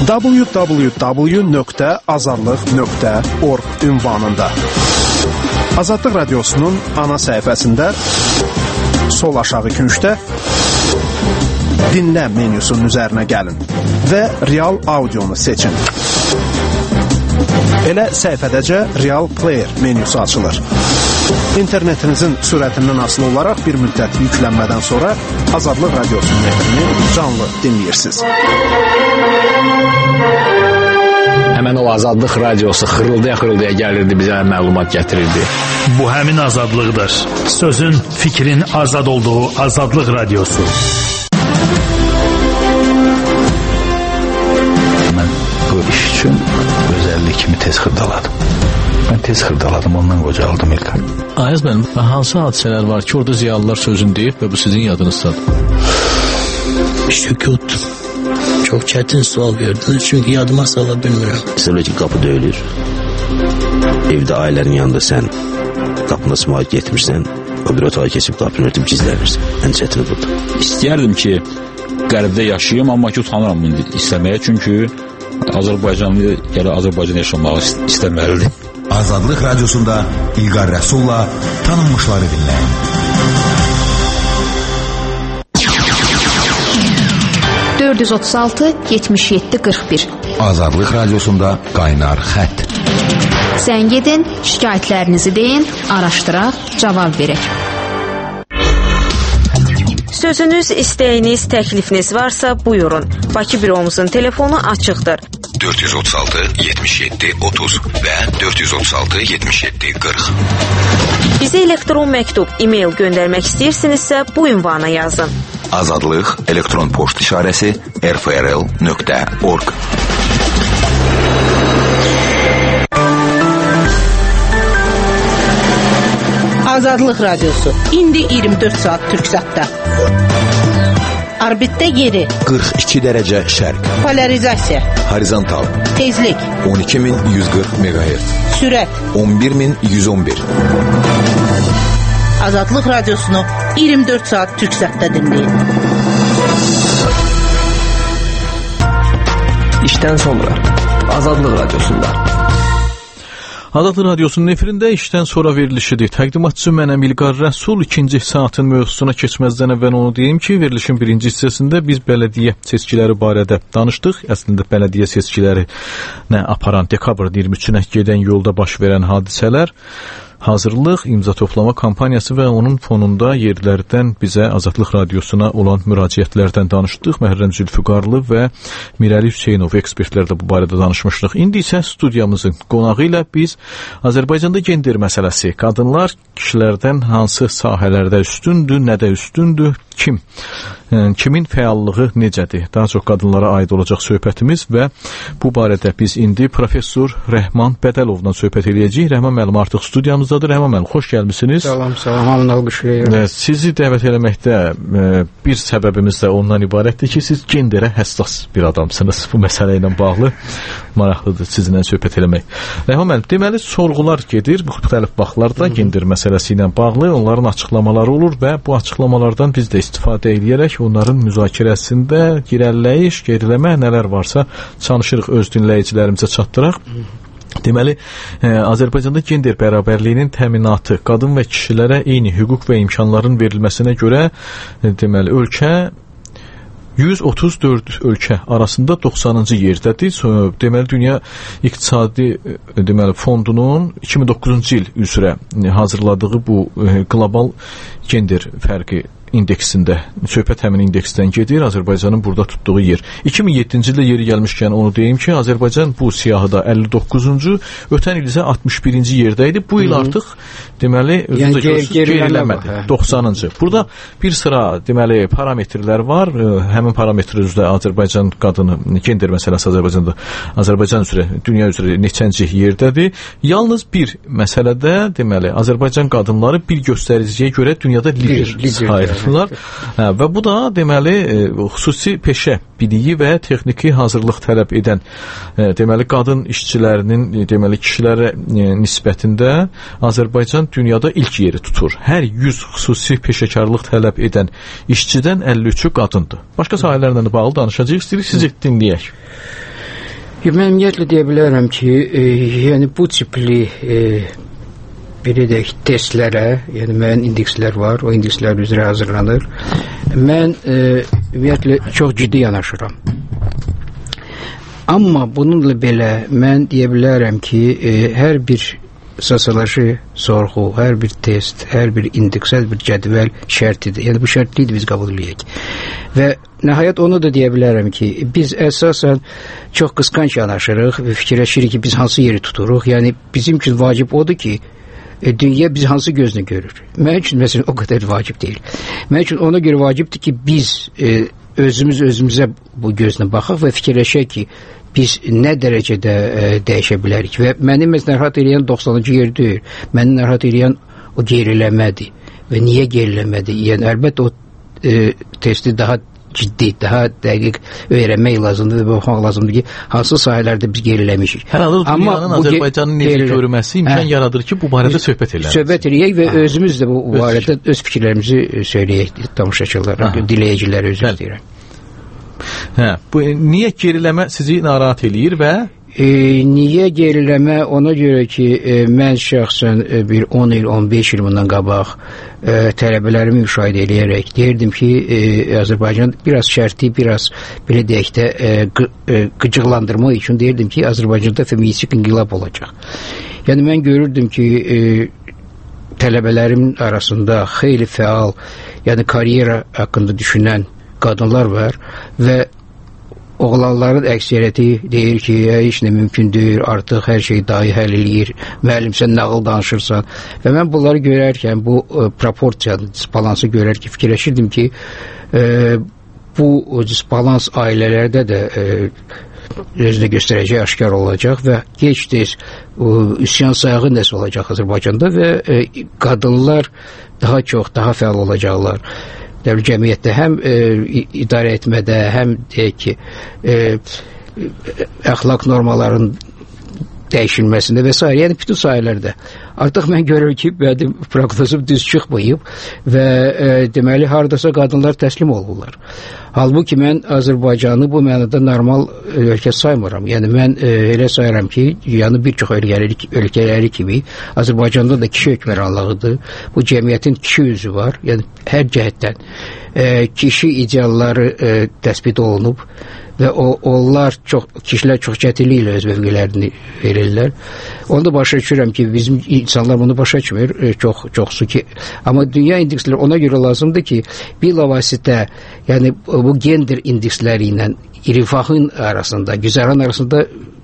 www.azadlıq.org ünvanında. Azadlıq Radiosu'nun ana səhifəsində sol aşağı küncdə dinlə menyusunun üzərinə gəlin və Real Audionu seçin. Elə səhifədəcə Real Player menyusu açılır. İnternetinizin sürətindən asılı olaraq bir müddət yüklənmədən sonra Azadlıq Radiosu'nun efrini canlı dinləyirsiniz. Həmən o Azadlıq Radiosu xırıldaya gəlirdi, bizə məlumat gətirirdi. Bu həmin azadlıqdır. Sözün, fikrin azad olduğu Azadlıq Radiosu. Mən bu iş üçün özəllik kimi tez xırdaladım. Mən tez xırdaladım, ondan qocaldım İlqar. Ayaz mənim, hansı hadisələr var ki, orada ziyalılar sözünü deyib və bu sizin yadınızdadır? Sükut. Çok çetin sual verdiniz çünkü yadıma sala bilmirəm. Mesela ki kapı döyülür. Evdə ailənin yanında sən qapına sımaq getmirsən, o bir otağa keçib qapını örtüb gizlənirsən. Ən çətini budur. İstəyərdim ki, qərbdə yaşayayım, amma ki utanıram bunu istəməyə, çünki Azərbaycanlı gələ Azərbaycan yaşamağı istəməlidir. Azadlıq Radiosunda İlqar Rəsulla tanınmışları dinləyin. ...436-77-41 Azadlıq Radiosunda qaynar xətt. Sən gedin, şikayətlərinizi deyin, araşdıraq, cavab verək. Sözünüz, istəyiniz, təklifiniz varsa buyurun. Bakı büromuzun telefonu açıqdır. 436-77-30 və 436-77-40. Bizə elektron məktub, e-mail göndərmək istəyirsinizsə bu ünvana yazın. Azadlıq elektron poçt işarəsi rfrl.org. Azadlıq Radiosu. İndi 24 saat Türksatda. Orbitdə yeri 42 dərəcə şərq. Polarizasiya. Horizontal. Tezlik 12140 MHz. Sürət 11111. Azadlıq Radiosunu 24 saat Türksatda dinləyin. İşdən sonra Azadlıq Radiosunda. Azadlıq Radiosunun efirində işdən sonra verilişidir. Təqdimatçı mənəm İlqar Rəsul. İkinci saatın mövzusuna keçməzdən əvvəl onu deyim ki, verilişin birinci hissəsində biz bələdiyyə seçkiləri barədə danışdıq. Əslində bələdiyyə seçkiləri nə aparan dekabrın 23-nə gedən yolda baş verən hadisələr, hazırlıq, imza toplama kampaniyası və onun fonunda yerlərdən bizə Azadlıq Radiosuna olan müraciətlərdən danışdıq. Məhərrəm Zülfüqarlı və Mirəli Hüseynov ekspertlər də bu barədə danışmışdıq. İndi isə studiyamızın qonağı ilə biz Azərbaycanda gender məsələsi, qadınlar kişilərdən hansı sahələrdə üstündür, nədə üstündür, kimin fəallığı necədir? Daha çox qadınlara aid olacaq söhbətimiz və bu barədə biz indi professor Rəhman Bədəlovla söhbət edəcəyik. Rəhman müəllim artıq studiyamızdadır. Rəhman müəllim, xoş gəlmisiniz. Salam, hamını alqışlayıram. Sizi dəvət eləməkdə bir səbəbimiz də ondan ibarətdir ki, siz genderə həssas bir adamsınız. Bu məsələ ilə bağlı maraqlıdır sizinlə söhbət eləmək. Rəhman müəllim, deməli sorğular gedir müxtəlif vaxtlarda gender məsələsi ilə bağlı. Onların açıqlamaları olur və bu açıqlamalardan biz də istifadə edərək onların müzakirəsində irəliləyiş, geriləmə nələr varsa çalışırıq öz dinləyicilərimizə çatdıraq. Deməli, Azərbaycanda gender bərabərliyinin təminatı, qadın və kişilərə eyni hüquq və imkanların verilməsinə görə deməli ölkə 134 ölkə arasında 90-cı yerdədir. Deməli, Dünya İqtisadi Fondunun 2009-cu il üzrə hazırladığı bu qlobal gender fərqi indeksində, söhbət həmin indeksdən gedir, Azərbaycanın burada tutduğu yer. 2007-ci ildə yeri gəlmişkən onu deyim ki, Azərbaycan bu siyahıda 59-cu, ötən il isə 61-ci yerdə idi. Bu il artıq deməli, geriləmədi, 90-cı. Burada bir sıra deməli parametrlər var. Həmin parametr üzrə Azərbaycan qadını, gender məsələsi Azərbaycanda, Azərbaycan üzrə, dünya üzrə neçənci yerdədir. Yalnız bir məsələdə deməli, Azərbaycan qadınları bir göstəriciyə görə dünyada lider sayılır. Və bu da deməli xüsusi peşə biliyi və texniki hazırlıq tələb edən deməli qadın işçilərinin deməli kişilərə nisbətində Azərbaycan dünyada ilk yeri tutur. Hər 100 xüsusi peşəkarlıq tələb edən işçidən 53-ü qadındır. Başqa sahələrlə də bağlı danışacağıq, istəyirik sizi dinləyək. Mən ümumiyyətlə deyə bilərəm ki, yəni bu tipli belə deyək testlərə, yəni müəyyən indekslər var, o indekslər üzrə hazırlanır. Mən ümumiyyətlə çox ciddi yanaşıram. Amma bununla belə mən deyə bilərəm ki, hər bir sosioloji sorğu, hər bir test, hər bir indeks, hər bir cədvəl şərtidir. Yəni bu şərtlidir biz qəbul edək. Və nəhayət onu da deyə bilərəm ki, biz əsasən çox qısqanc yanaşırıq və fikirləşirik ki, biz hansı yeri tuturuq. Yəni bizim üçün vacib odur ki, dünya biz hansı gözlə görür. Mənim üçün məsələn o qədər vacib deyil. Mənim üçün ona görə vacibdir ki, biz özümüzə bu gözlə baxaq və fikirləşək ki, biz nə dərəcədə dəyişə bilərik. Və məni narahat edən 90-cı yer deyil. Məni narahat edən o geriləmədir. Və niyə geriləmədi? Yəni əlbəttə o testi daha ciddi, daha dəqiq öyrənmək lazımdır və baxmaq lazımdır ki, hansı sahələrdə biz geriləmişik. Hər halda dünyanın Azərbaycanın necə görülməsi imkan yaradır ki, bu barədə söhbət edək. Söhbət edək və özümüz də bu barədə öz fikirlərimizi söyləyək tamaşaçılara, dinləyicilərə özüm deyirəm. Bu niyə geriləmə sizi narahat eləyir və niyə geriləmə? Ona görə ki, mən şəxsən bir 10 il, 15 il bundan qabaq tələbələrimi müşahidə eləyərək deyirdim ki, Azərbaycan biraz şərti, biraz belə deyək də qıcıqlandırmaq üçün deyirdim ki, Azərbaycanda feministik inqilab olacaq. Yəni mən görürdüm ki, tələbələrimin arasında xeyli fəal, yəni karyera haqqında düşünən qadınlar var və oğlanların əksəriyyəti deyir ki, heç nə mümkün deyil, artıq hər şey dayı həll eləyir, müəllim sən nağıl danışırsan. Və mən bunları görərkən, bu proporsiyanı, disbalansı görərkən fikirləşirdim ki, bu disbalans ailələrdə də özünü göstərəcək, aşkar olacaq və gec-tez üsyan sayağı nəsə olacaq Azərbaycanda və qadınlar daha çox, daha fəal olacaqlar. Cəmiyyətdə həm idarə etmədə, həm deyək ki, əxlaq normalarının dəyişilməsində və s. Yəni bütün sahələrdə. Artıq mən görürəm ki, mənim proqnozum düz çıxmayıb və deməli, haradasa qadınlar təslim olurlar. Halbuki mən Azərbaycanı bu mənada normal ölkə saymıram. Yəni mən elə sayıram ki, yəni bir çox ölkələri kimi Azərbaycanda da kişi hökmranlığıdır. Bu cəmiyyətin kişi üzü var. Yəni hər cəhətdən kişi idealları təsbit olunub və onlar kişilər çox çətinliklə öz mövqelərini verirlər. Onu da başa düşürəm ki, bizim insanlar bunu başa düşmür, çoxsu ki. Amma dünya indeksləri ona görə lazımdır ki, bilavasitə, yəni bu gender indeksləri ilə rifahın arasında, güzəran arasında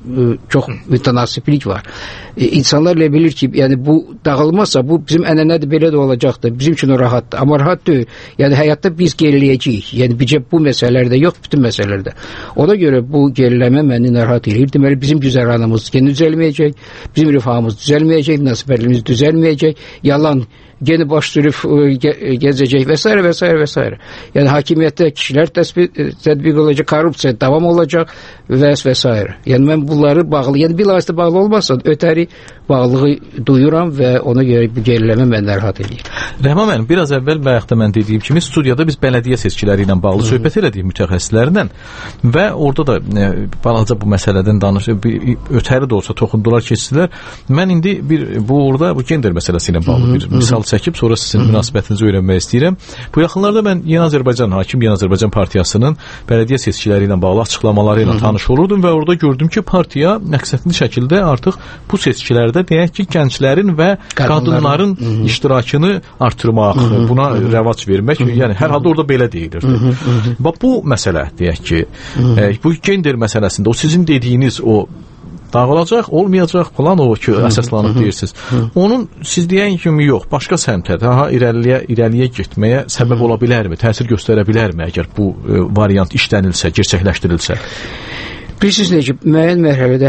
çox mütənasiblik var. İnsanlar elə bilir ki, yəni bu dağılmazsa, bu bizim ənənədir, belə də olacaqdır, bizim üçün o rahatdır. Amma rahat deyil. Yəni həyatda biz geriləyəcəyik. Yəni bizcə bu məsələlərdə yox, bütün məsələlərdə. Ona görə bu geriləmə məni narahat edir. Deməli, bizim güzəranımız yenə düzəlməyəcək, bizim rifahımız düzəlməyəcək, münasibətlərimiz düzəlməyəcək, yalan yeni baş sürüb gəzəcək və s. və s. və s. Yəni hakimiyyətdə kişilər tətbiq olacaq, korrupsiya davam olacaq və s. Yəni mən bunları bağlı, yəni bilavasitə bağlı olmazsa ötəri bağlılığı duyuram və ona görə bu geriləmə mən narahat edir. Rəhman müəllim, biraz əvvəl bayaqda mən dediyim kimi studiyada biz bələdiyyə seçkiləri ilə bağlı söhbət elədik mütəxəssislərlə və orada da balaca bu məsələdən danışıb, ötəri də olsa toxundular, keçdilər. Mən indi bu gender məsələsi ilə bağlı bir misal çəkib, sonra sizin münasibətinizi öyrənmək istəyirəm. Bu yaxınlarda mən Yeni Azərbaycan, Hakim Yeni Azərbaycan Partiyasının bələdiyyə seçkiləri ilə bağlı açıqlamaları ilə tanış olurdum və orada gördüm ki, partiya məqsədli şəkildə artıq bu seçkilərdə deyək ki, gənclərin və qadınların iştirakını artırmaq, buna rəvac vermək, yəni hər halda orada belə deyilirdi. Bu məsələ, deyək ki, bu gender məsələsində o sizin dediyiniz o dağılacaq, olmayacaq falan o ki, əsaslanıb deyirsiniz. Onun siz deyən kimi yox, başqa səmtə, daha irəliyə getməyə səbəb ola bilərmi, təsir göstərə bilərmi, əgər bu variant işlənilsə, gerçəkləşdirilsə? Bilirsiniz necə, müəyyən mərhələdə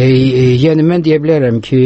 yəni mən deyə bilərəm ki,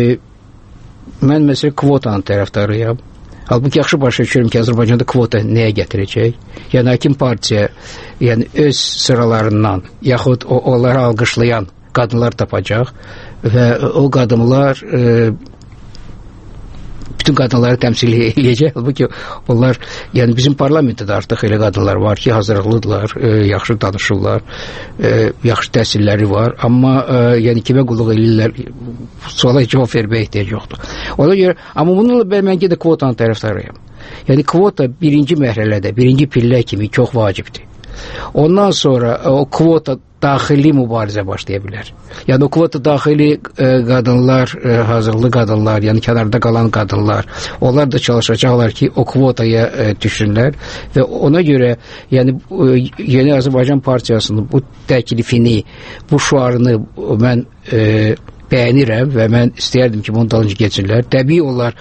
mən məsələn kvotanın tərəfdarıyam. Halbuki yaxşı başa düşürəm ki, Azərbaycanda kvota nəyə gətirəcək? Yəni Hakim Partiya yəni öz sıralarından, yaxud onları alqışlayan qadınlar tapacaq və o qadınlar bütün qadınları təmsil edəcək. Halbuki onlar, yəni bizim parlamentdə də artıq elə qadınlar var ki, hazırlıqlıdırlar, yaxşı danışırlar, yaxşı təhsilləri var, amma yəni kimə qulluq edirlər, suala cavab verməyə ehtiyac yoxdur. Ona görə, amma bununla mən yenə də kvotanın tərəfdarıyam. Yəni kvota birinci mərhələdə, birinci pillə kimi çox vacibdir. Ondan sonra o kvota daxili mübarizə başlaya bilər. Yəni o kvota daxili qadınlar, hazırlı qadınlar, yəni kənarda qalan qadınlar, onlar da çalışacaqlar ki, o kvotaya düşsünlər və ona görə yəni Yeni Azərbaycan Partiyasının bu təklifini, bu şüarını mən bəyənirəm və mən istəyərdim ki, bunun dalınca keçirlər. Təbii olar,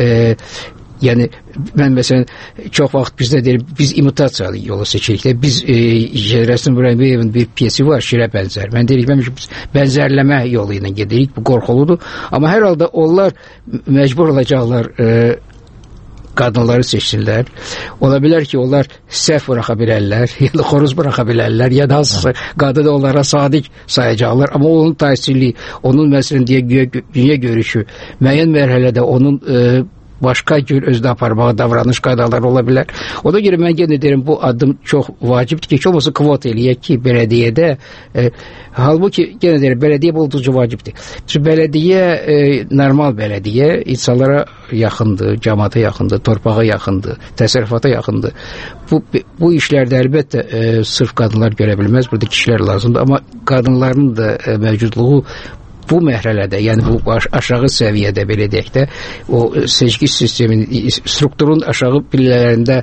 yəni mən məsələn çox vaxt bizdə deyir, biz imitasiyalı yolu seçirik. Biz Rəsm Rəmbəyevin bir piyesi var, Şirə bənzər. Mən deyirəm ki, biz bənzərləmə yolu ilə gedirik, bu qorxuludur. Amma hər halda onlar məcbur olacaqlar qadınları seçsinlər. Ola bilər ki, onlar səhv buraxa bilərlər, ya da xoruz buraxa bilərlər, ya da hansısa qadın onlara sadiq sayacaqlar. Amma onun təhsili, onun məsələn dünya görüşü, müəyyən mərhələdə onun başqa cür özünə aparmağa davranış qaydaları ola bilər. Ona görə mən yenə deyirəm, bu addım çox vacibdir ki, heç olmasa kvota eləyək ki, bələdiyyədə, halbuki yenə deyirəm, bələdiyyə olduqca vacibdir. Çünki bələdiyyə, normal bələdiyyə insanlara yaxındır, cəmaata yaxındır, torpağa yaxındır, təsərrüfata yaxındır. Bu işlərdə əlbəttə sırf qadınlar görə bilməz, burada kişilər lazımdır, amma qadınların da mövcudluğu bu mərhələdə, yəni bu aşağı səviyyədə, belə deyək də, o seçki sistemin, strukturun aşağı pillələrində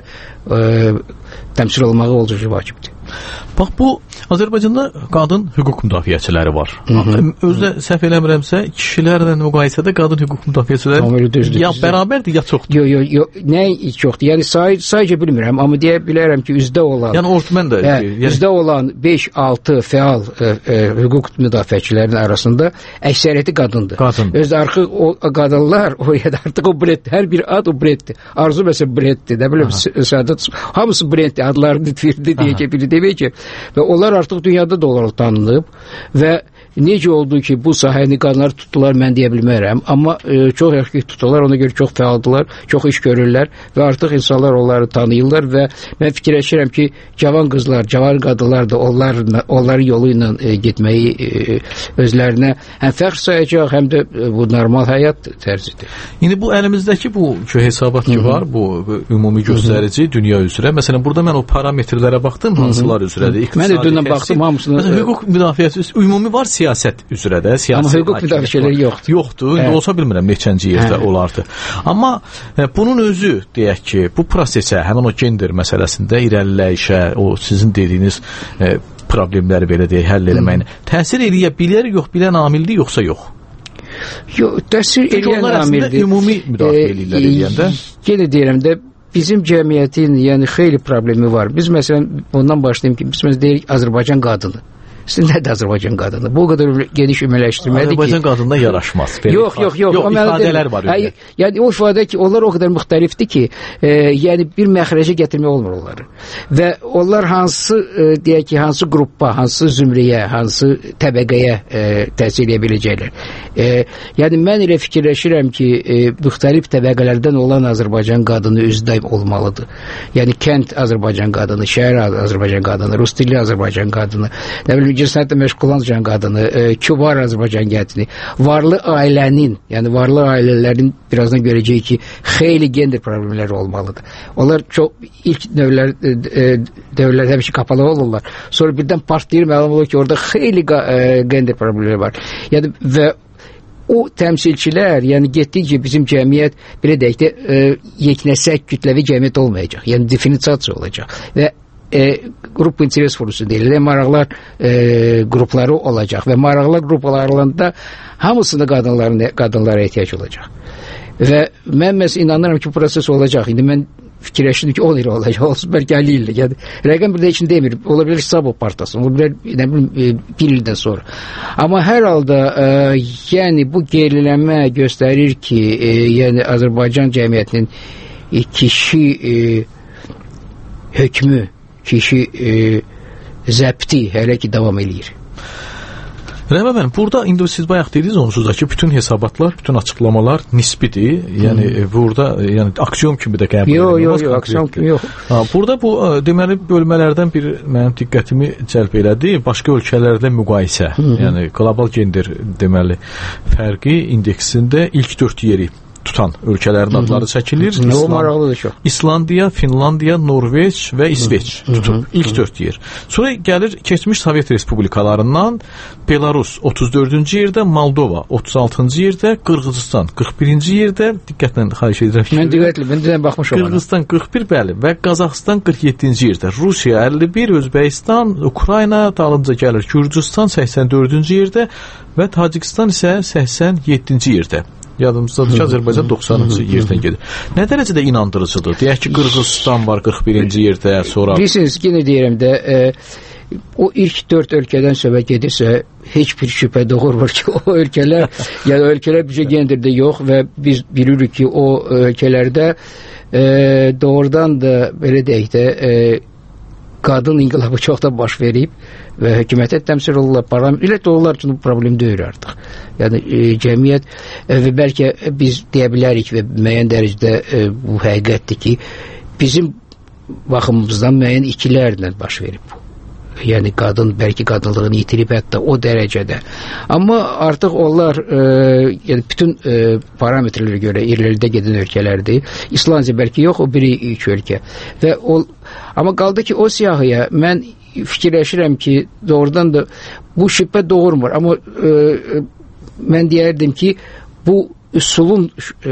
təmsil olmağı olduqca vacibdir. Bax, bu Azərbaycanda qadın hüquq müdafiəçiləri var. Özdə səhv eləmirəmsə, kişilərlə müqayisədə qadın hüquq müdafiəçiləri ya bərabərdir, ya çoxdur. Yox, nə çoxdur? Yəni sayıca bilmirəm, amma deyə bilərəm ki, üzdə olan, yəni ortmən də, üzdə olan 5-6 fəal hüquq müdafiəçilərin arasında əksəriyyəti qadındır. Özdə artıq o qadınlar, artıq o brend, hər bir ad o brenddir. Arzu məsələn brenddir, nə biləm, Səadət, hamısı brenddir, adlarını firdi deyəcək, biri deməyəcək. Və onlar artıq dünyada da olaraq tanınıb və necə oldu ki, bu sahəni qadınlar tutdular, mən deyə bilmərəm, amma çox yaxşı tuturlar, ona görə çox fəaldılar, çox iş görürlər və artıq insanlar onları tanıyırlar və mən fikirləşirəm ki, cavan qızlar, cavan qadınlar da onların yolu ilə getməyi özlərinə həm fəxr sayacaq, həm də bu normal həyat tərzidir. İndi bu əlimizdəki bu hesabat ki var, bu ümumi göstərici dünya üzrə, məsələn, burada mən o parametrlərə baxdım, hansılar üzrədir? Mən də dünən baxdım, hamısını. Məsələn, hüquq müdafiəsi ümumi var, siyasət üzrə də, amma hüquq müdafiəçiləri yoxdur. Yoxdur, indi olsa bilmirəm neçənci yerdə olardı. Amma bunun özü, deyək ki, bu prosesə, həmin o gender məsələsində irəliləyişə, o sizin dediyiniz problemləri belə deyək, həll eləməyinə təsir eləyə bilər, yox, bilən amildir, yoxsa yox? Yox, təsir eləyən amildir. Ümumi müdafiə eləyirlər eləyəndə. Yenə deyirəm də, bizim cəmiyyətin yəni xeyli problemi var. Biz məsələn, ondan başlayayım ki, biz məsələn deyirik Azərbaycan qadını. Nədir Azərbaycan qadını? Bu qədər geniş ümumiləşdirmədir ki... Azərbaycan qadınına yaraşmaz. Yox. İfadələr var. Yəni o ifadə ki, onlar o qədər müxtəlifdir ki, yəni bir məxrəcə gətirmək olmur onları. Və onlar hansı, deyək ki, hansı qruppa, hansı zümrəyə, hansı təbəqəyə təsir edə biləcəklər. Yəni mən elə fikirləşirəm ki, müxtəlif təbəqələrdən olan Azərbaycan qadını üzdə olmalıdır. Yəni kənd Azərbaycan qadını, şəhər Azərbaycan qadını, rus dilli Azərbaycan qadını, nə bilim, cinsiyətlə məşğul olan qadını, kübar Azərbaycan gəncini, varlı ailənin, yəni varlı ailələrin birazdan görəcəyik ki, xeyli gender problemləri olmalıdır. Onlar çox ilk dövrlər həmişə qapalı olurlar. Sonra birdən partlayır, məlum olur ki, orada xeyli gender problemləri var. Yəni və o təmsilçilər, yəni getdikcə bizim cəmiyyət, belə deyək də, yeknəsək kütləvi cəmiyyət olmayacaq. Yəni definisiyasiya olacaq. Və qrup interes forusu deyilən maraqlar qrupları olacaq və maraqlar qruplarında hamısında qadınlara ehtiyac olacaq. Və mən inanıram ki, proses olacaq. İndi mən fikirləşdim ki, 10 il olacaq, olsun bəlkə 50 ildir. Yəni, rəqəm burada heç demir. Ola bilər Sabah partiyası, ola bilər bir ildən sonra. Amma hər halda yəni bu gerilənmə göstərir ki, yəni Azərbaycan cəmiyyətinin kişi hökmü, kişi zəbti hələ ki davam eləyir. Rəhmə müəllim, burada indi siz bayaq dediniz onsuz da ki, bütün hesabatlar, bütün açıqlamalar nisbidir. Yəni burada yəni aksiyon kimi də qəbul edilir. Yox, aksiyon kimi yox. Burada bu deməli bölmələrdən bir mənim diqqətimi cəlb elədi. Başqa ölkələrlə müqayisə. Yəni qlobal gender deməli fərqi indeksində ilk 4 yeri tutan ölkələrin adları çəkilir. İslandiya, Finlandiya, Norveç və İsveç tutub ilk 4 yer. Sonra gəlir keçmiş Sovet respublikalarından Belarus 34-cü yerdə, Moldova 36-cı yerdə, Qırğızistan 41-ci yerdə. Diqqətlə xahiş edirəm. Mən baxmışam. Qırğızistan 41, bəli, və Qazaxıstan 47-ci yerdə. Rusiya 51, Özbəkistan, Ukrayna, dalınca gəlir Gürcüstan 84-cü yerdə və Tacikistan isə 87-ci yerdə. Yadımızdadır ki, Azərbaycan 90-cı yerdən gedir. Nə dərəcədə inandırıcıdır? Deyək ki, Qırğızistan var 41-ci yerdə, sonra... Bilirsiniz, yenə deyirəm də, o ilk 4 ölkədən söhbət gedirsə, heç bir şübhə doğurmur ki, o ölkələr, yəni ölkələr büdcə gendirdə yox və biz bilirik ki, o ölkələrdə doğrudan da, belə deyək də, qadın inqilabı çoxdan baş verib və hökumətə təmsil olurlar, parlament onlar üçün problem deyil artıq. Yəni cəmiyyət və bəlkə biz deyə bilərik və müəyyən dərəcədə bu həqiqətdir ki, bizim baxımımızdan müəyyən ikilərlə baş verib bu. Yəni qadın bəlkə qadınlığını itirib hətta o dərəcədə. Amma artıq onlar yəni bütün parametrlərə görə irəlidə gedən ölkələrdir. İslandiya bəlkə yox, o biri ilk ölkə. Və amma qaldı ki, o siyahıya mən fikirləşirəm ki, doğrudan da bu şübhə doğurmur. Amma mən deyərdim ki, bu üsul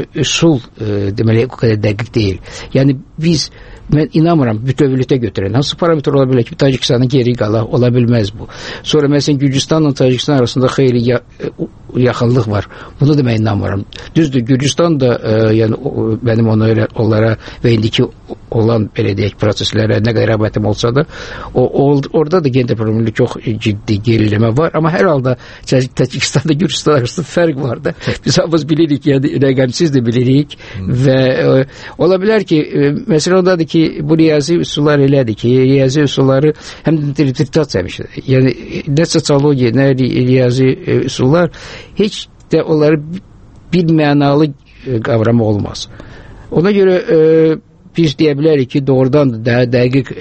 deməli o qədər dəqiq deyil. Yəni mən inanmıram bütövlükdə götürən. Hansı parametr ola bilər ki, Tacikistanın geri qala ola bilməz bu. Sonra məsələn Gürcüstanla Tacikistan arasında xeyli yaxınlıq var. Bunu da mən inanmıram. Düzdür, Gürcüstan da yəni mənim onlara və indiki olan belə deyək proseslərə nə qədər rəğbətim olsa da orada da gender problemi çox ciddi geriləmə var. Amma hər halda Tacikistanda Gürcüstan arasında fərq var da. Biz hamımız bilirik, yəni rəqəmsiz də bilirik və ola bilər ki, məsələ ondadır ki, bu riyazi üsullar elədir ki, riyazi üsulları həm də interpretasiya etmişdir. Yəni, nə sosiologiya, nə riyazi üsullar heç də onları bir mənalı qavramı olmaz. Ona görə biz deyə bilərik ki, doğrudan da dəqiq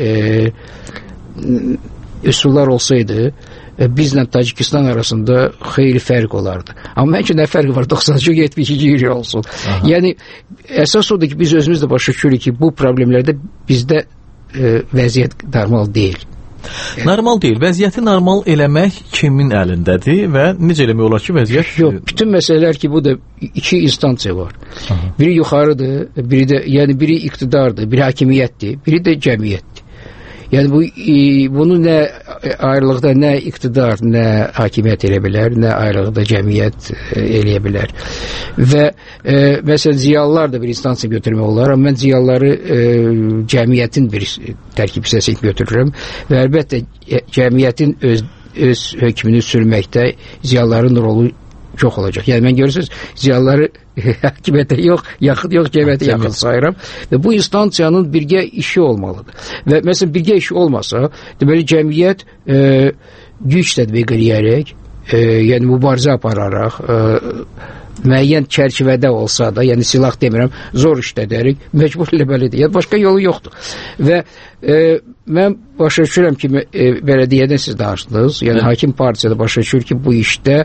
üsullar olsaydı, bizlə Tacikistan arasında xeyli fərq olardı. Amma mən ki, nə fərqi var 90-72 il olsun. Yəni, əsas odur ki, biz özümüz də başa düşürük ki, bu problemlərdə bizdə vəziyyət normal deyil. Normal deyil. Vəziyyəti normal eləmək kimin əlindədir və necə eləmək olar ki, vəziyyət... Yox, bütün məsələlər ki, bu da iki instansiya var. Biri yuxarıdır, yəni biri iqtidardır, biri hakimiyyətdir, biri də cəmiyyətdir. Yəni bunu nə ayrılıqda nə iqtidar, nə hakimiyyət elə bilər, nə ayrılıqda cəmiyyət eləyə bilər. Və məsələn ziyalılar da bir instansiya götürmək olar, amma mən ziyalıları cəmiyyətin bir tərkib hissəsini götürürəm və əlbəttə cəmiyyətin öz hökmünü sürməkdə ziyalıların rolu çox olacaq. Yəni mən görürsünüz, ziyalıları hakimiyyətə yox, yaxın yox, cəmiyyətə yaxın sayıram və bu instansiyanın birgə işi olmalıdır. Və məsələn, birgə işi olmasa, deməli cəmiyyət güc tətbiq edərək, yəni mübarizə apararaq, müəyyən çərçivədə olsa da, yəni silah demirəm, zor işlədərək, məcbur eləməlidir. Yəni başqa yolu yoxdur. Və mən başa düşürəm ki, bələdiyyədən siz danışdınız, yəni hakim partiyada başa düşür ki, bu işdə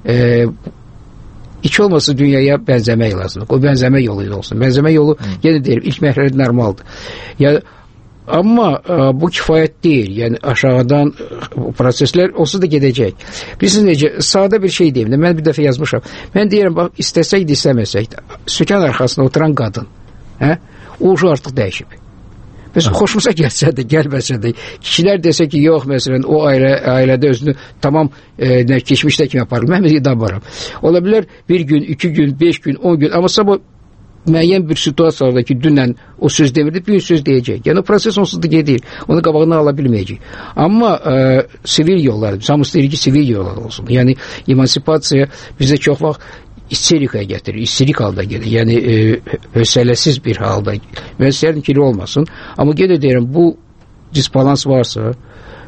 heç olmasa dünyaya bənzəmək lazımdır. O bənzəmə yolu olsun. Bənzəmə yolu, yenə deyirəm, ilk mərhələdə normaldır. Yəni, amma bu kifayət deyil. Yəni, aşağıdan proseslər olsa da gedəcək. Bilirsiniz necə, sadə bir şey deyim də, mən bir dəfə yazmışam. Mən deyirəm, bax, istəsək də istəməsək də, sükan arxasında oturan qadın, o artıq dəyişib. Məsələn, xoşumuza gəlsə də, gəlməsə də, kişilər desə ki, yox, məsələn, o ailədə özünü tamam keçmişdə kimi aparır. Mən inanmıram. Ola bilər bir gün, 2 gün, 5 gün, 10 gün, amma sabah müəyyən bir situasiyalarda ki, dünən o söz demirdi, bir gün söz deyəcək. Yəni, o proses onsuz da gedir. Onu qabağına ala bilməyəcək. Amma sivil yollar, hamısı deyir ki, sivil yollar olsun. Yəni, emansipasiya bizə çox vaxt isterikaya gətirir, isterik halda gelir. Yəni, hövsələsiz bir halda. Mən istəyərdim ki, olmasın. Amma yenə deyirəm, bu disbalans varsa,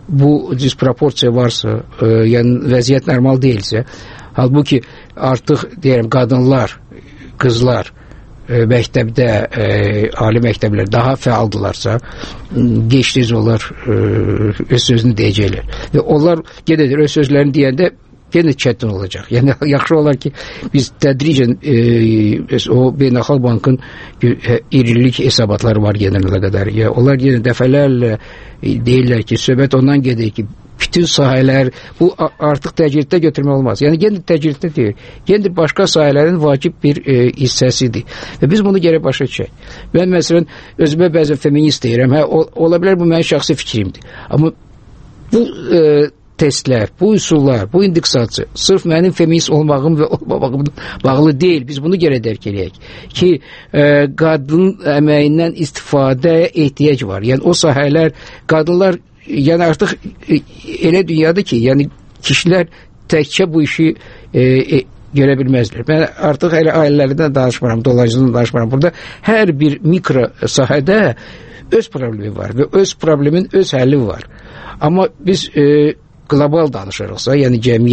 bu disproporsiya varsa, yəni vəziyyət normal deyilsə, halbuki artıq deyirəm qadınlar, qızlar məktəbdə, ali məktəblər daha fəaldılarsa, gec-tez onlar öz sözünü deyəcəklər. Və onlar gedədir öz sözlərini deyəndə yenə çətin olacaq. Yəni yaxşı olar ki, biz tədricən o Beynəlxalq Bankın irilik hesabatları var genələ qədər. Ya onlar yenə dəfələrlə deyirlər ki, söhbət ondan gedir ki, bütün sahələr bu artıq təcriddə götürmək olmaz. Yəni yenə təcriddə deyil. Yenə başqa sahələrin vacib bir hissəsidir. Və biz bunu gərək başa düşək. Mən məsələn özümə bəzən feminist deyirəm. Ola bilər bu mənim şəxsi fikrimdir. Amma bu testlər, bu üsullar, bu indeksasiya sırf mənim feminist olmağım və olmamağımla bağlı deyil. Biz bunu gərək dərk edək ki, qadın əməyindən istifadəyə ehtiyac var. Yəni o sahələr, qadınlar yəni artıq elə dünyadır ki, yəni kişilər təkcə bu işi görə bilməzlər. Mən artıq elə ailələrdən danışmıram, dolayıcılığından danışmıram. Burada hər bir mikro sahədə öz problemi var və öz problemin öz həlli var. Amma biz qlobal danışırıqsa, yəni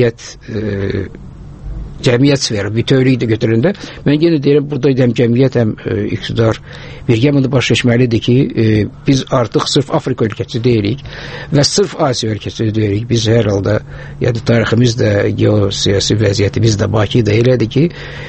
cəmiyyət sferi, bütövlükdə götürəndə, mən yenə deyirəm, burada həm cəmiyyət, həm iqtidar birgə bunu başa düşməlidir ki, biz artıq sırf Afrika ölkəsi deyilik və sırf Asiya ölkəsi deyilik. Biz hər halda, yəni tariximiz də, geosiyasi vəziyyətimiz də, Bakı da elədir ki,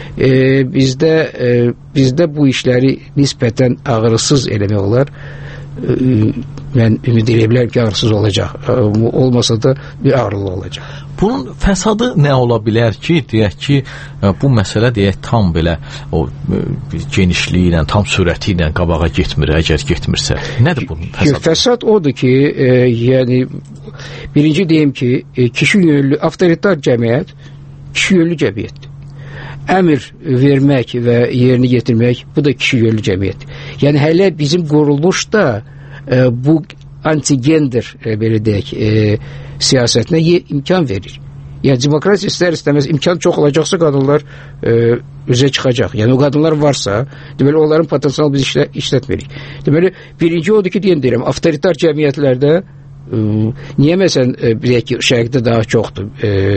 bizdə bu işləri nisbətən ağrısız eləmək olar. Mən ümid edə bilərəm ki, ağrısız olacaq. Olmasa da bir ağrılı olacaq. Bunun fəsadı nə ola bilər ki, deyək ki, bu məsələ deyək tam belə o genişliyi ilə, tam sürəti ilə qabağa getmir, əgər getmirsə. Nədir bunun fəsadı? Fəsad odur ki, yəni birinci deyim ki, kişi yönlü, avtoritar cəmiyyət kişi yönlü cəmiyyətdir. Əmr vermək və yerini getirmək, bu da kişi yönlü cəmiyyətdir. Yəni hələ bizim quruluşda bu antigender belə deyək siyasətinə imkan verir. Yəni demokrasiya istər-istəməz imkan çox olacaqsa qadınlar üzə çıxacaq. Yəni o qadınlar varsa, deməli onların potensialını biz işlətmirik. Deməli birinci odur ki, deyirəm, avtoritar cəmiyyətlərdə niyə məsələn deyək ki, şərqdə daha çoxdur,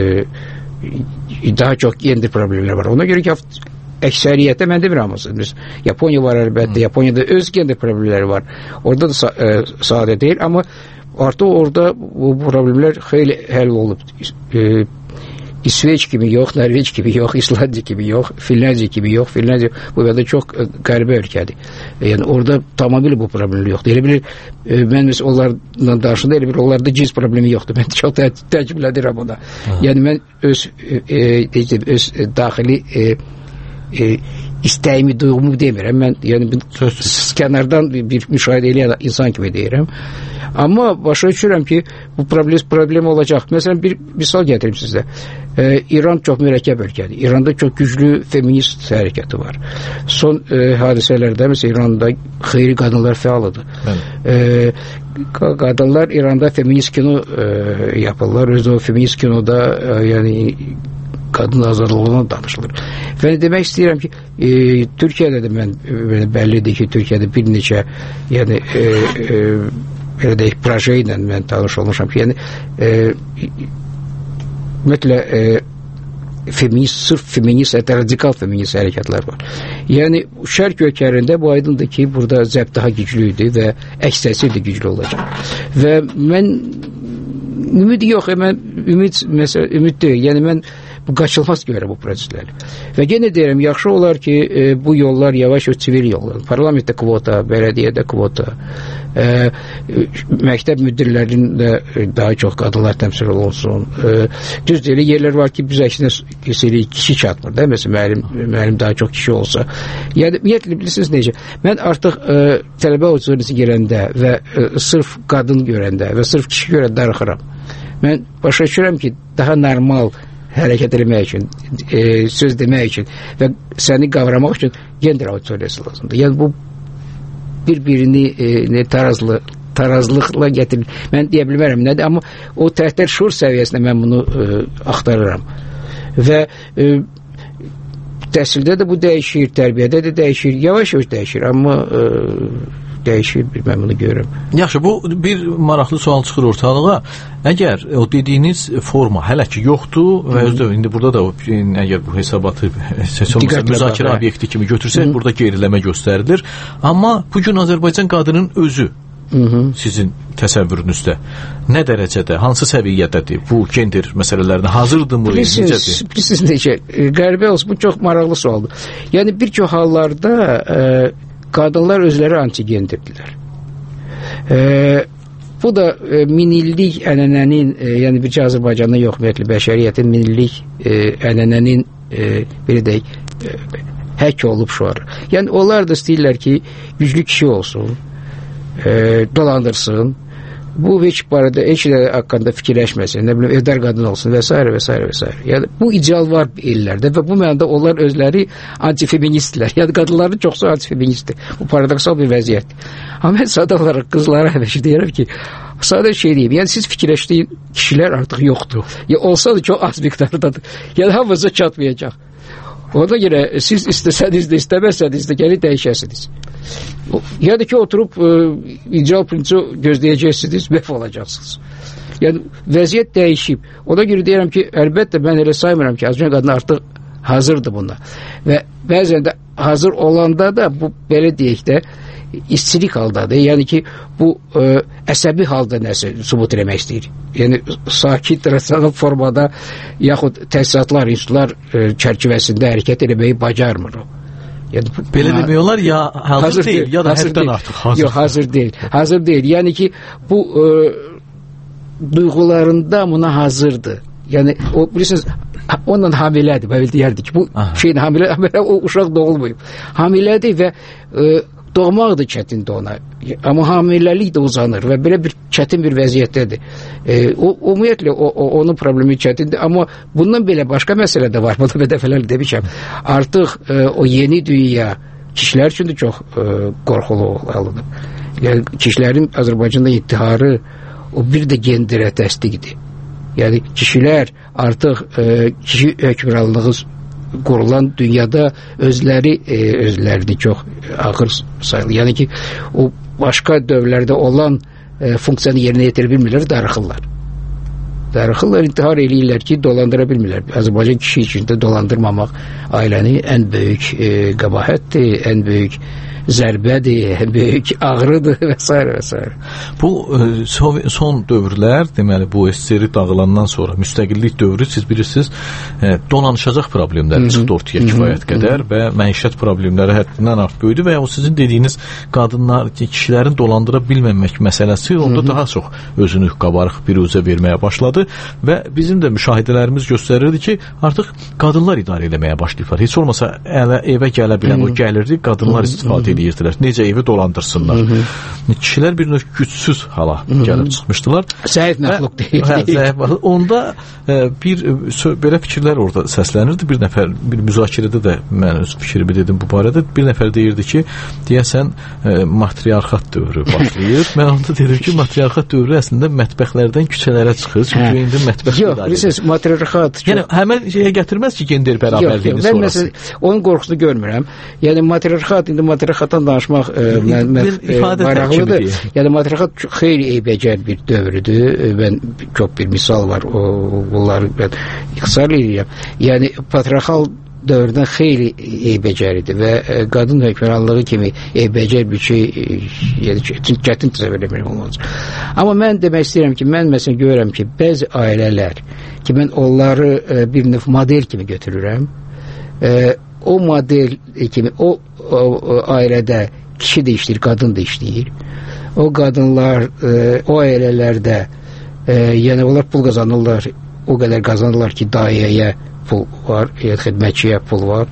daha çox gender problemləri var. Ona görə ki, əksəriyyətdə mən demirəm hamısı. Yaponiya var əlbəttə, Yaponiyada öz gender problemləri var. Orada da sadə deyil, amma artıq orada bu problemlər xeyli həll olub. İsveç kimi yox, Norveç kimi yox, İslandiya kimi yox, Finlandiya kimi yox. Finlandiya bu qədər çox qəribə ölkədir. Yəni orada tamamilə bu problemlər yoxdur. Elə bilir, mən mesela onlarla danışanda elə bilir, onlarda cins problemi yoxdur. Mən çox təcrübələnirəm ona. Yəni mən öz daxili istəyimi, duyğumu demirəm. Mən yəni kənardan bir müşahidə edən insan kimi deyirəm. Amma başa düşürəm ki, bu problem olacaq. Məsələn, bir misal gətirim sizə. İran çox mürəkkəb ölkədir. İranda çox güclü feminist hərəkəti var. Son hadisələrdə, məsələn, İranda xeyri qadınlar fəalıdır. Qadınlar İranda feminist kino yapırlar. Özü o feminist kinoda yəni qadın azadlığından danışılır. Və demək istəyirəm ki, Türkiyədə də mən bəllidir ki, Türkiyədə bir neçə yəni belə deyək, proje ilə mən tanış olmuşam ki, yəni ümumiyyətlə sırf feminist, radikal feminist hərəkətlər var. Yəni şərq ölkələrində bu aydındır ki, burada zəbt daha güclü idi və əksəsi də güclü olacaq. Və mən ümid yox, mən ümid deyil. Yəni mən qaçılmaz görürəm bu prosesləri. Və yenə deyirəm, yaxşı olar ki, bu yollar yavaş sivil yollar. Parlamentdə kvota, bələdiyyədə kvota, məktəb müdirlərində daha çox qadınlar təmsil olunsun. Düz deyil, yerlər var ki, biz əksinə kişi çatmır da, məsələn, müəllim daha çox kişi olsa. Yəni, ümumiyyətlə, bilirsiniz necə? Mən artıq tələbə auditoriyası gələndə və sırf qadın görəndə və sırf kişi görəndə darıxıram. Mən başa düşürəm ki, daha normal hərəkət etmək üçün, söz demək üçün və səni qavramaq üçün gender auditoriyası lazımdır. Yəni bu bir-birini tarazlıqla gətirir. Mən deyə bilmərəm nədir, amma o təhtər şuur səviyyəsində mən bunu axtarıram. Və təhsildə də bu dəyişir, tərbiyədə də dəyişir, yavaş-yavaş dəyişir, amma dəyişir, mən bunu görürəm. Yaxşı, bu bir maraqlı sual çıxır ortalığa. Əgər o dediyiniz forma hələ ki yoxdur və özdə indi burada da əgər bu hesabatı müzakirə obyekti kimi götürsək, burada geriləmə göstərilir. Amma bu gün Azərbaycan qadının özü sizin təsəvvürünüzdə nə dərəcədə, hansı səviyyədədir? Bu gender məsələlərinə hazırdırmı? Bilirsiniz necə? Qəribə olsun, bu çox maraqlı sualdır. Yəni bir çox hallarda qadınlar özləri antigendirdirlər. Bu da minillik ənənənin, yəni bircə Azərbaycanda yox, ümumiyyətlə bəşəriyyətin minillik ənənənin belə deyək, həkk olub şuarı. Yəni onlar da istəyirlər ki, güclü kişi olsun, dolandırsın, bu heç barədə heç də haqqında fikirləşməsin, nə bilim, evdar qadın olsun və s. və s. və s. Yəni bu ideal var ellərdə və bu mənada onlar özləri antifeministlər. Yəni qadınların çoxsu antifeministdir. Bu paradoksal bir vəziyyətdir. Amma mən sadə olaraq qızlara həmişə deyirəm ki, sadə şey deyim, yəni siz fikirləşdiyin kişilər artıq yoxdur. Ya olsa da çox az miqdardadır. Yəni hamınıza çatmayacaq. Ona görə siz istəsəniz də, istəməsəniz də gəlib dəyişəsiniz. Ya da ki, oturub ideal prinsi gözləyəcəksiniz, məhv olacaqsınız. Yəni, vəziyyət dəyişib. Ona görə deyirəm ki, əlbəttə mən elə saymıram ki, Azərbaycan qadını artıq hazırdır buna. Və bəzən də hazır olanda da bu, belə deyək də, istilik haldadır. Yəni ki, bu əsəbi halda nəsə subut eləmək istəyir. Yəni, sakit, rasional formada yaxud təsisatlar, institutlar çərçivəsində hərəkət eləməyi bacarmır o. Yəni, belə demək olar, ya hazır deyil, ya da həddən artıq hazır. Yox, hazır deyil. Hazır deyil. Yəni ki, bu duyğularında buna hazırdır. Yəni, o, bilirsiniz, onunla hamilədir. Belə deyərdik ki, bu şeyin hamilə, o uşaq doğulmayıb. Hamilədir və doğmaq da çətindir ona. Amma hamiləlik də uzanır və belə bir çətin bir vəziyyətdədir. Ümumiyyətlə, onun problemi çətindir. Amma bundan belə başqa məsələ də var. Bunu dəfələrlə demişəm. Artıq o yeni dünya kişilər üçün də çox qorxulu alınıb. Yəni, kişilərin Azərbaycanda ittiharı o bir də genderə təsdiqdir. Yəni, kişilər artıq kişi hökmranlığı qurulan dünyada özlərini çox ağır sayılır. Yəni ki, o başqa dövrlərdə olan funksiyanı yerinə yetirə bilmirlər, darıxırlar. Darıxırlar, intihar eləyirlər ki, dolandıra bilmirlər. Azərbaycan kişi üçün də dolandırmamaq ailəni ən böyük qəbahətdir, ən böyük zərbədir, ən böyük ağrıdır və s. və s. Bu son dövrlər, deməli bu SSR dağılandan sonra müstəqillik dövrü, siz bilirsiniz, dolanışacaq problemlər çıxdı ortaya kifayət qədər və məişət problemləri həddindən artıq böyüdü və o sizin dediyiniz qadınlar, kişilərin dolandıra bilməmək məsələsi onda daha çox özünü qabarıq bir üzə verməyə başladı və bizim də müşahidələrimiz göstərirdi ki, artıq qadınlar idarə eləməyə başlayırlar. Heç olmasa evə gələ bilən o gəlirdi, qadınlar istifadə edirdilər. Necə evi dolandırsınlar. Kişilər bir növ gücsüz hala gəlib çıxmışdılar. Zəif məxluq deyil. Onda belə fikirlər orada səslənirdi. Bir nəfər, bir müzakirədə də mən öz fikrimi dedim bu barədə. Bir nəfər deyirdi ki, deyəsən matriarxat dövrü başlayır. Mən onda dedim ki, matriarxat dövrü əslində mətbəxlərdən küçələrə çıxır. Çünki indi mətbəx yox, bilirsiniz, matriarxat yəni həmən şeyə gətirməz ki, gender bərabərliyini sonrası. Mən məsələn, onun qorxusunu görmürəm. Yəni matriarxat, indi matriarxatdan danışmaq maraqlıdır. Yəni matriarxat xeyli eybəcər bir dövrüdür. Mən çox bir misal var. Bunları mən ixtisar edirəm. Yəni patriarxal dövrdən xeyli eybəcəridir və qadın hökmranlığı kimi eybəcər bir şey çətin təsəvvür etmək olmaz. Amma mən demək istəyirəm ki, mən məsələn görürəm ki, bəzi ailələr ki, mən onları bir növ model kimi götürürəm, o model kimi o ailədə kişi də işləyir, qadın da işləyir. O qadınlar o ailələrdə yəni onlar pul qazanırlar, o qədər qazanırlar ki, dairəyə pul var, xidmətçiyə pul var.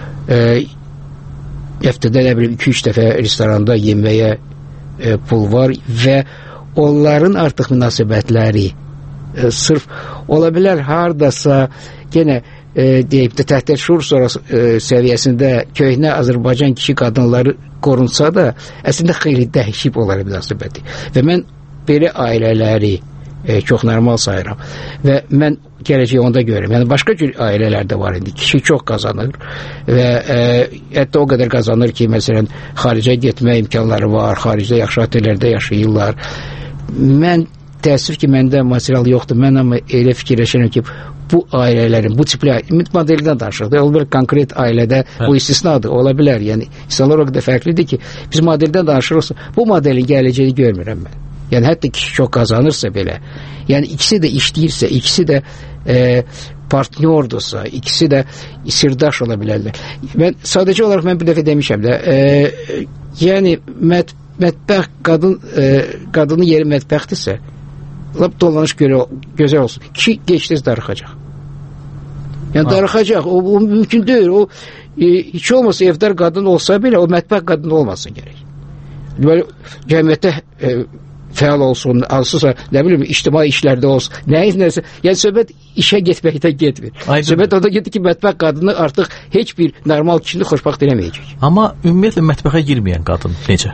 Həftədə nə bilim 2-3 dəfə restoranda yeməyə pul var və onların artıq münasibətləri sırf ola bilər hardasa yenə deyib də təhdid şuur səviyyəsində köhnə Azərbaycan kişi qadınları qorunsa da əslində xeyli dəyişib olar münasibəti. Və mən belə ailələri Çox normal sayıram. Və mən gələcəyi onda görürəm. Yəni başqa cür ailələr də var indi. Kişi çox qazanır və hətta o qədər qazanır ki, məsələn, xaricə getmə imkanları var, xaricdə yaxşı otellərdə yaşayırlar. Mən təəssüf ki, məndə material yoxdur. Mən amma elə fikirləşirəm ki, bu ailələrin, bu tipli modeldən danışırıq. Ola bilər konkret ailədə bu istisnadır, ola bilər. Yəni insanlar o qədər fərqlidir ki, biz modeldən danışırıqsa, bu modelin gələcəyi görmürəm mən. Yəni hətta kişi çox qazanırsa belə, yəni ikisi də işləyirsə, ikisi də partnyordursa, ikisi də sirdaş ola bilərlər. Mən sadəcə olaraq mən bir dəfə demişəm də, yəni mətbəx qadının yeri mətbəxdirsə, lap dolanış gözəl olsun. Kişi gec-tez darıxacaq. Yəni darıxacaq, o mümkün deyil. O heç olmasa evdar qadın olsa belə, o mətbəx qadın olmasın gərək. Böyle cəmiyyətdə fəal olsun, hansısa, nə bilim, ictimai işlərdə olsun, nəsə. Yəni, söhbət işə getməkdən getmir. Söhbət o da gedir ki, mətbəx qadını artıq heç bir normal kişini xoşbaxt eləməyəcək. Amma ümumiyyətlə mətbəxə girməyən qadın necə?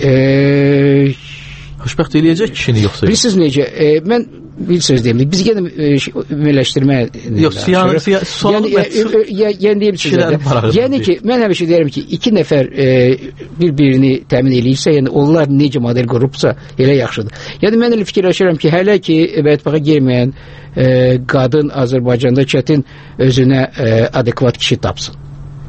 Xoşbaxt eləyəcək kişini yoxsa? Bilirsiniz necə? Mən bir söz deyim. Biz yenə ümumiləşdirmə yəni ki, mən həmişə deyirəm ki, iki nəfər bir-birini təmin eləyirsə, yəni onlar necə model qurubsa, elə yaxşıdır. Yəni mən elə fikirləşirəm ki, hələ ki, mətbəxə girməyən qadın Azərbaycanda çətin özünə adekvat kişi tapsın.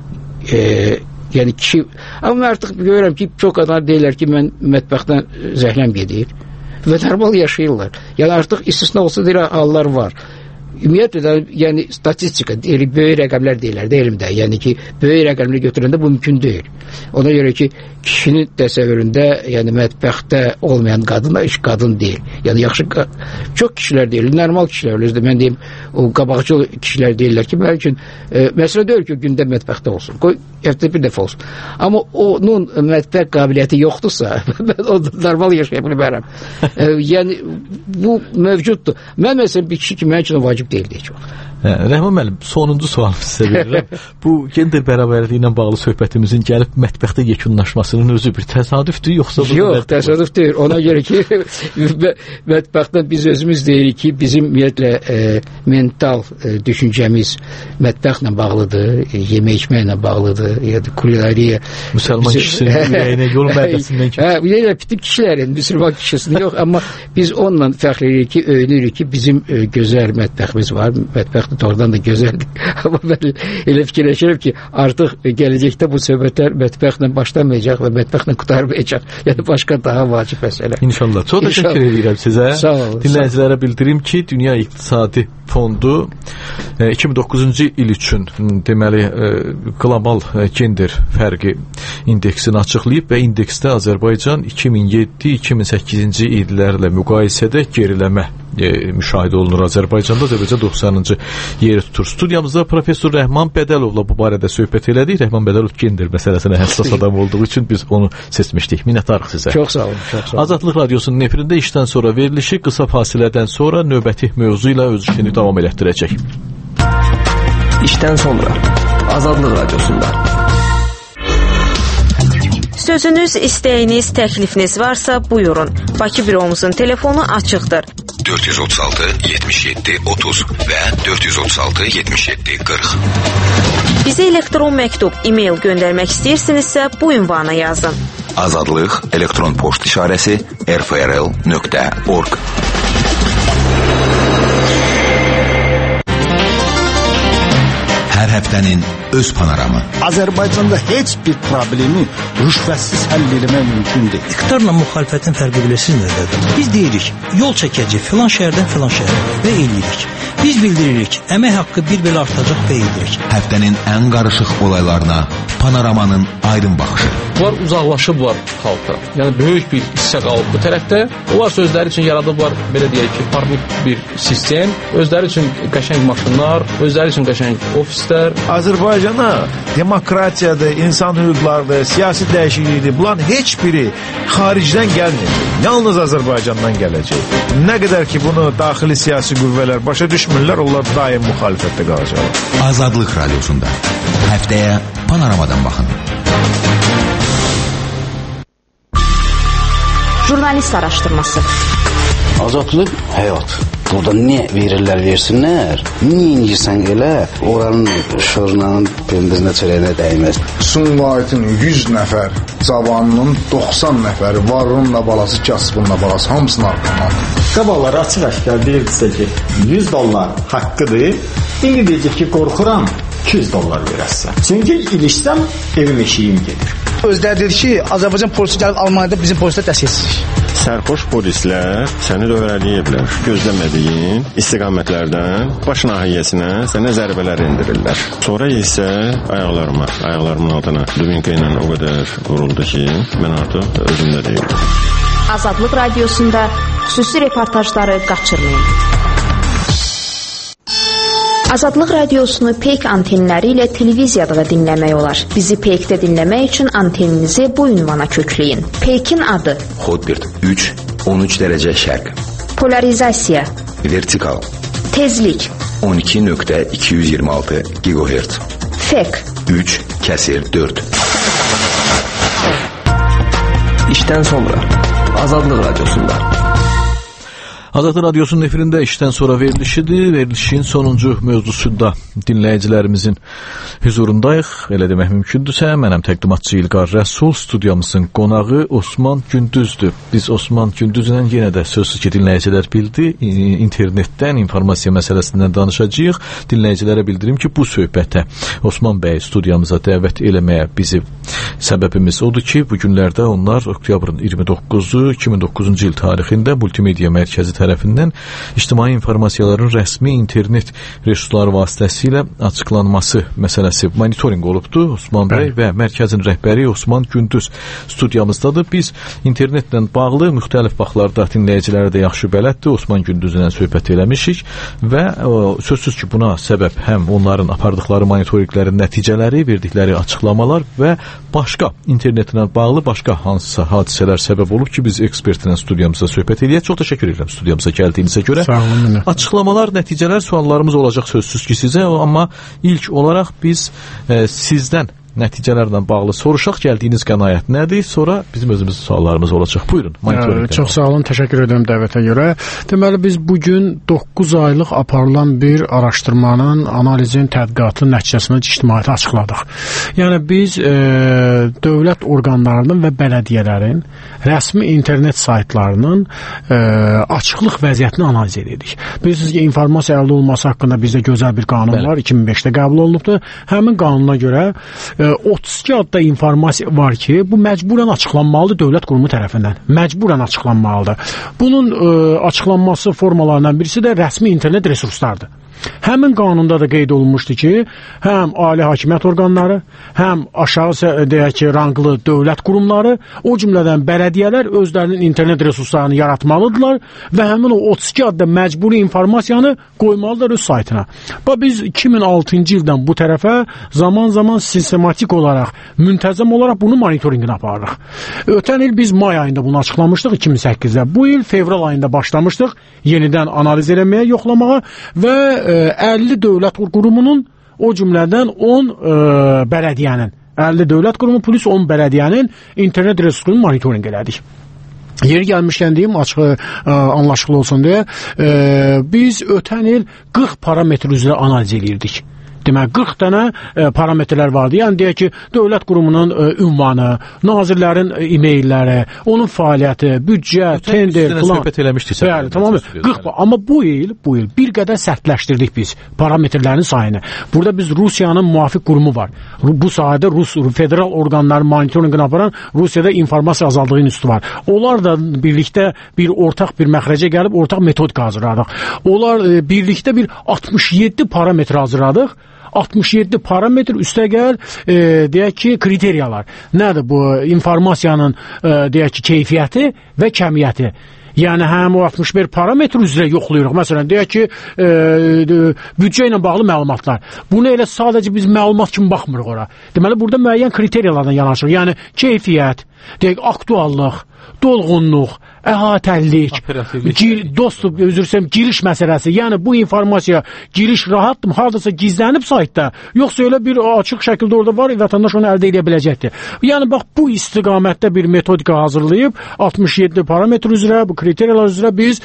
Yəni kişi, amma artıq görürəm ki, çox adamlar deyirlər ki, mən mətbəxdən zəhləm gedir və normal yaşayırlar. Yəni artıq istisna olsa deyir, hallar var. Ümumiyyətlə də, yəni statistika, böyük rəqəmlər deyirlər də elmdə. Yəni ki, böyük rəqəmləri götürəndə bu mümkün deyil. Ona görə ki, kişinin təsəvvüründə, yəni mətbəxdə olmayan qadın iş qadın deyil. Yəni yaxşı, çox kişilər deyil, normal kişilər, özdə mən deyim, o qabaqcıl kişilər deyirlər ki, mənim üçün məsələ deyil ki, gündə mətbəxdə olsun. Qoy, həftə bir dəfə olsun. Amma onun mətbəx qabiliyyəti yoxdursa, mən onu normal yaşaya bilmərəm. Yəni, bu mövcuddur. Mən məsələn bir kişi ki, mənim üçün vacib deyildi heç vaxt. Rəhman müəllim, sonuncu sualımı sizə verirəm. Bu gender bərabərliyi ilə bağlı söhbətimizin gəlib mətbəxdə yekunlaşmasının özü bir təsadüfdür, yoxsa bu? Yox, təsadüf deyil. Ona görə ki, mətbəxdən biz özümüz deyirik ki, bizim ümumiyyətlə mental düşüncəmiz mətbəxlə bağlıdır, yemək içməklə bağlıdır, ya da kulinariya. Müsəlman kişisinin ürəyinə yol mədəsindən ki. Elə bütün kişilərin, müsəlman kişisinin yox, amma biz onunla fəxr edirik ki, öyünürük ki, bizim gözəl mətbəximiz var, mətbəx doğrudan da gözəldir. Amma mən elə fikirləşirəm ki, artıq gələcəkdə bu söhbətlər mətbəxlə başlamayacaq və mətbəxlə qutarmayacaq. Yəni başqa daha vacib məsələ. İnşallah. Çox təşəkkür edirəm sizə. Sağ olun. Dinləyicilərə bildirim ki, Dünya İqtisadi Fondu 2009-cu il üçün deməli qlobal gender fərqi indeksini açıqlayıb və indeksdə Azərbaycan 2007-2008-ci illərlə müqayisədə geriləmə müşahidə olunur Azərbaycanda. Azərbaycan 90-cı yeri tutur. Studiyamızda professor Rəhman Bədəlovla bu barədə söhbət elədik. Rəhman Bədəlov gender məsələsinə həssas adam olduğu üçün biz onu seçmişdik. Minnətdarıq sizə. Çox sağ olun. Çox sağ olun. Azadlıq Radiosunun efirində işdən sonra verilişi qısa fasilədən sonra növbəti mövzu ilə öz işini davam elətdirəcək. İşdən sonra Azadlıq Radiosunda. Sözünüz, istəyiniz, təklifiniz varsa buyurun. Bakı büromuzun telefonu açıqdır. 436 77 30 və 436 77 40. Bizə elektron məktub, e-mail göndərmək istəyirsinizsə bu ünvana yazın. Azadlıq elektron poçt işarəsi rfrl.org. Hər həftənin öz panoramı. Azərbaycanda heç bir problemi rüşvətsiz həll etmək mümkün deyil. İqtidarla müxalifətin fərqi bilirsiniz nədir? Biz deyirik, yol çəkəcək filan şəhərdən filan şəhərə və eləyirik. Biz bildiririk, əmək haqqı bir belə artacaq və eləyirik. Həftənin ən qarışıq olaylarına panoramanın aydın baxışı. Bunlar uzaqlaşıblar xalqdan. Yəni böyük bir hissə qalıb bu tərəfdə. Onlar sözləri üçün yaradıblar, belə deyək ki, parlament bir sistem, özləri üçün qəşəng maşınlar, özləri üçün qəşəng ofislər. Azərbaycana demokratiyadır, insan hüquqlarıdır, siyasi dəyişiklikdir. Bunların heç biri xaricdən gəlmir. Yalnız Azərbaycandan gələcək. Nə qədər ki bunu daxili siyasi qüvvələr başa düşmürlər, onlar daim müxalifətdə qalacaq. Azadlıq Radiosunda həftəyə panoramadan baxın. Jurnalist araşdırması. Azadlıq həyat. Burada nə verirlər versinlər, nə incirsən elə, oranın şorunun pendizinə çörəyinə dəyməz. Sumqayıtın 100 nəfər cavanının 90 nəfəri varınla balası, kasbınla balası hamısının arqasındadır. Qabaqlar açıq-aşkar deyirdisə ki, $100 haqqıdır. İndi deyəcək ki, qorxuram, $200 verəsən. Çünki ilişsəm, evim eşiyim gedir. Özləri dedi ki, Azərbaycan polisi gəlib Almaniyada bizim polislə dəstəksizlik. Sərxoş polislər səni dövrələyiblər. Gözləmədiyin istiqamətlərdən baş nahiyyəsinə sənə zərbələr endirirlər. Sonra isə ayaqlarımın altına dubinka ilə o qədər vuruldu ki, mən artıq özümdə deyildim. Azadlıq Radiosunda xüsusi reportajları qaçırmayın. Azadlıq Radiosunu Peyk antenləri ilə televiziyada da dinləmək olar. Bizi Peykdə dinləmək üçün anteninizi bu ünvana kökləyin. Peykin adı Hotbird 3, 13 dərəcə şərq. Polarizasiya Vertikal. Tezlik 12.226 GHz. Fek 3/4. İşdən sonra Azadlıq Radiosunda. Azadlıq Radiosunun efirində işdən sonra verilişidir. Verilişin sonuncu mövzusunda dinləyicilərimizin huzurundayıq. Elə demək mümkündürsə, mənəm təqdimatçı İlqar Rəsul, studiyamızın qonağı Osman Gündüzdür. Biz Osman Gündüzlə yenə də sözsüz ki, dinləyicilər bildi, internetdən, informasiya məsələsindən danışacağıq. Dinləyicilərə bildirim ki, bu söhbətə Osman bəy studiyamıza dəvət eləməyə bizi səbəbimiz odur ki, bu günlərdə onlar oktyabrın 29-u 2009-cu il tarixində Multimedia Mərkəzi tərəfindən ictimai informasiyaların rəsmi internet resursları vasitəsilə açıqlanması məsələsi monitorinq olubdur. Osman bəy və mərkəzin rəhbəri Osman Gündüz studiyamızdadır. Biz internetlə bağlı müxtəlif vaxtlarda dinləyicilərə də yaxşı bələddir. Osman Gündüzlə söhbət eləmişik və sözsüz ki, buna səbəb həm onların apardıqları monitorinqlərin nəticələri, verdikləri açıqlamalar və başqa internetlə bağlı başqa hansısa hadisələr səbəb olub ki, biz ekspertlə studiyamızda söhbət edək. Çox təşəkkür edirəm studiyamıza gəldiyinizə görə. Sağ olun. Açıqlamalar, nəticələr, suallarımız olacaq sözsüz ki sizə, amma ilk olaraq biz sizdən nəticələrlə bağlı soruşaq, gəldiyiniz qənaət nədir? Sonra bizim özümüzün suallarımız olacaq. Buyurun. Çox sağ olun, təşəkkür edirəm dəvətə görə. Deməli, biz bugün 9 aylıq aparılan bir araşdırmanın, analizin, tədqiqatın nəticəsini ictimaiyyətə açıqladıq. Yəni, biz dövlət orqanlarının və bələdiyyələrin rəsmi internet saytlarının açıqlıq vəziyyətini analiz edirik. Bilirsiniz ki, informasiya əldə olması haqqında bizdə gözəl bir qanun var, 2005-də qəbul olunubdur. Həmin qanuna görə 32 adda informasiya var ki, bu məcburən açıqlanmalıdır dövlət qurumu tərəfindən. Məcburən açıqlanmalıdır. Bunun açıqlanması formalarından birisi də rəsmi internet resurslardır. Həmin qanunda da qeyd olunmuşdu ki, həm ali hakimiyyət orqanları, həm aşağı deyək ki, ranglı dövlət qurumları, o cümlədən bələdiyyələr özlərinin internet resurslarını yaratmalıdırlar və həmin o 32 adda məcburi informasiyanı qoymalıdırlar öz saytına. Biz 2006-cı ildən bu tərəfə zaman-zaman sistematik olaraq, müntəzəm olaraq bunu monitorinqini aparırıq. Ötən il biz may ayında bunu açıqlamışdıq 2008-də. Bu il fevral ayında başlamışdıq yenidən analiz eləməyə, yoxlamağa və 50 dövlət qurumunun, o cümlədən 10 bələdiyyənin, 50 dövlət qurumu plus 10 bələdiyyənin internet resursunu monitorinq elədik. Yeri gəlmişkən deyim, açıq anlaşıqlı olsun deyə, biz ötən il 40 parametr üzrə analiz edirdik. Demək, 40 dənə parametrlər vardı. Yəni, deyək ki, dövlət qurumunun ünvanı, nazirlərin e-mailləri, onun fəaliyyəti, büdcə, tender, plan. Söhbət eləmişdik. Bəli, tamamı 40. Amma bu il bir qədər sərtləşdirdik biz parametrlərin sayını. Burada biz Rusiyanın müvafiq qurumu var. Bu sahədə Rus federal orqanların monitorinqini aparan Rusiyada informasiya azadlığı institutu var. Onlar da birlikdə bir ortaq bir məxrəcə gəlib ortaq metodika hazırladıq. Onlar birlikdə bir 67 parametr hazırladıq. 67 parametr üstəgəl deyək ki, kriteriyalar. Nədir bu informasiyanın deyək ki, keyfiyyəti və kəmiyyəti? Yəni, həm o 61 parametr üzrə yoxlayırıq. Məsələn, deyək ki, büdcə ilə bağlı məlumatlar. Bunu elə sadəcə biz məlumat kimi baxmırıq ora. Deməli, burada müəyyən kriteriyalardan yanaşırıq. Yəni, keyfiyyət, deyək, aktuallıq, dolğunluq, əhatəlilik, dostluq, giriş məsələsi. Yəni bu informasiya giriş rahatdır, hardasa gizlənib saytda, yoxsa elə bir açıq şəkildə orada var, vətəndaş onu əldə edə biləcəkdir. Yəni bax bu istiqamətdə bir metodika hazırlayıb 67 parametr üzrə, bu kriteriyalar üzrə biz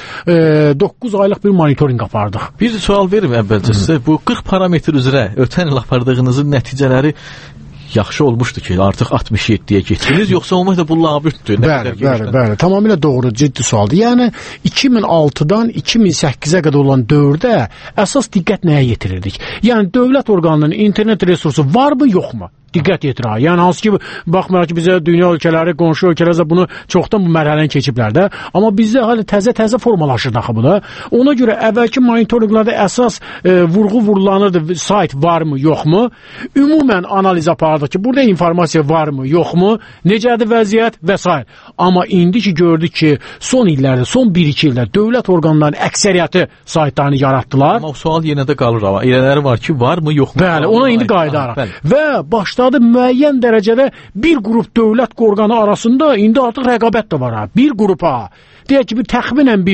9 aylıq bir monitorinq apardıq. Bir sual verim əvvəlcə sizə. Bu 40 parametr üzrə ötən il apardığınızın nəticələri yaxşı olmuşdu ki, artıq 67-yə getdiniz, yoxsa olmaqda bu labüddür? Bəli, tamamilə doğru, ciddi sualdır. Yəni 2006-dan 2008-ə qədər olan dövrdə əsas diqqət nəyə yetirirdik? Yəni dövlət orqanlarının internet resursu varmı, yoxmu? Diqqət yetirir. Yəni hansı ki, baxmayaraq ki, bizə dünya ölkələri, qonşu ölkələr bunu çoxdan bu mərhələni keçiblər də, amma bizdə hələ təzə formalaşır daxı bu da. Ona görə əvvəlki monitorinqlarda əsas vurğu vurulanırdı, sayt varmı, yoxmu? Ümumən analiz apardıq ki, burada informasiya varmı, yoxmu? Necədir vəziyyət və s. Amma indi ki gördük ki, son illərdə, son 1-2 ildə dövlət orqanlarının əksəriyyəti saytlarını yaratdılar. Amma o sual yenə də qalır ama. Elələri var ki, varmı, yoxmu? Bəli, ona indi qayıdaraq. Və başladı müəyyən dərəcədə bir qrup dövlət orqanı arasında indi artıq rəqabət də var. Bir qrupa, deyək ki, təxminən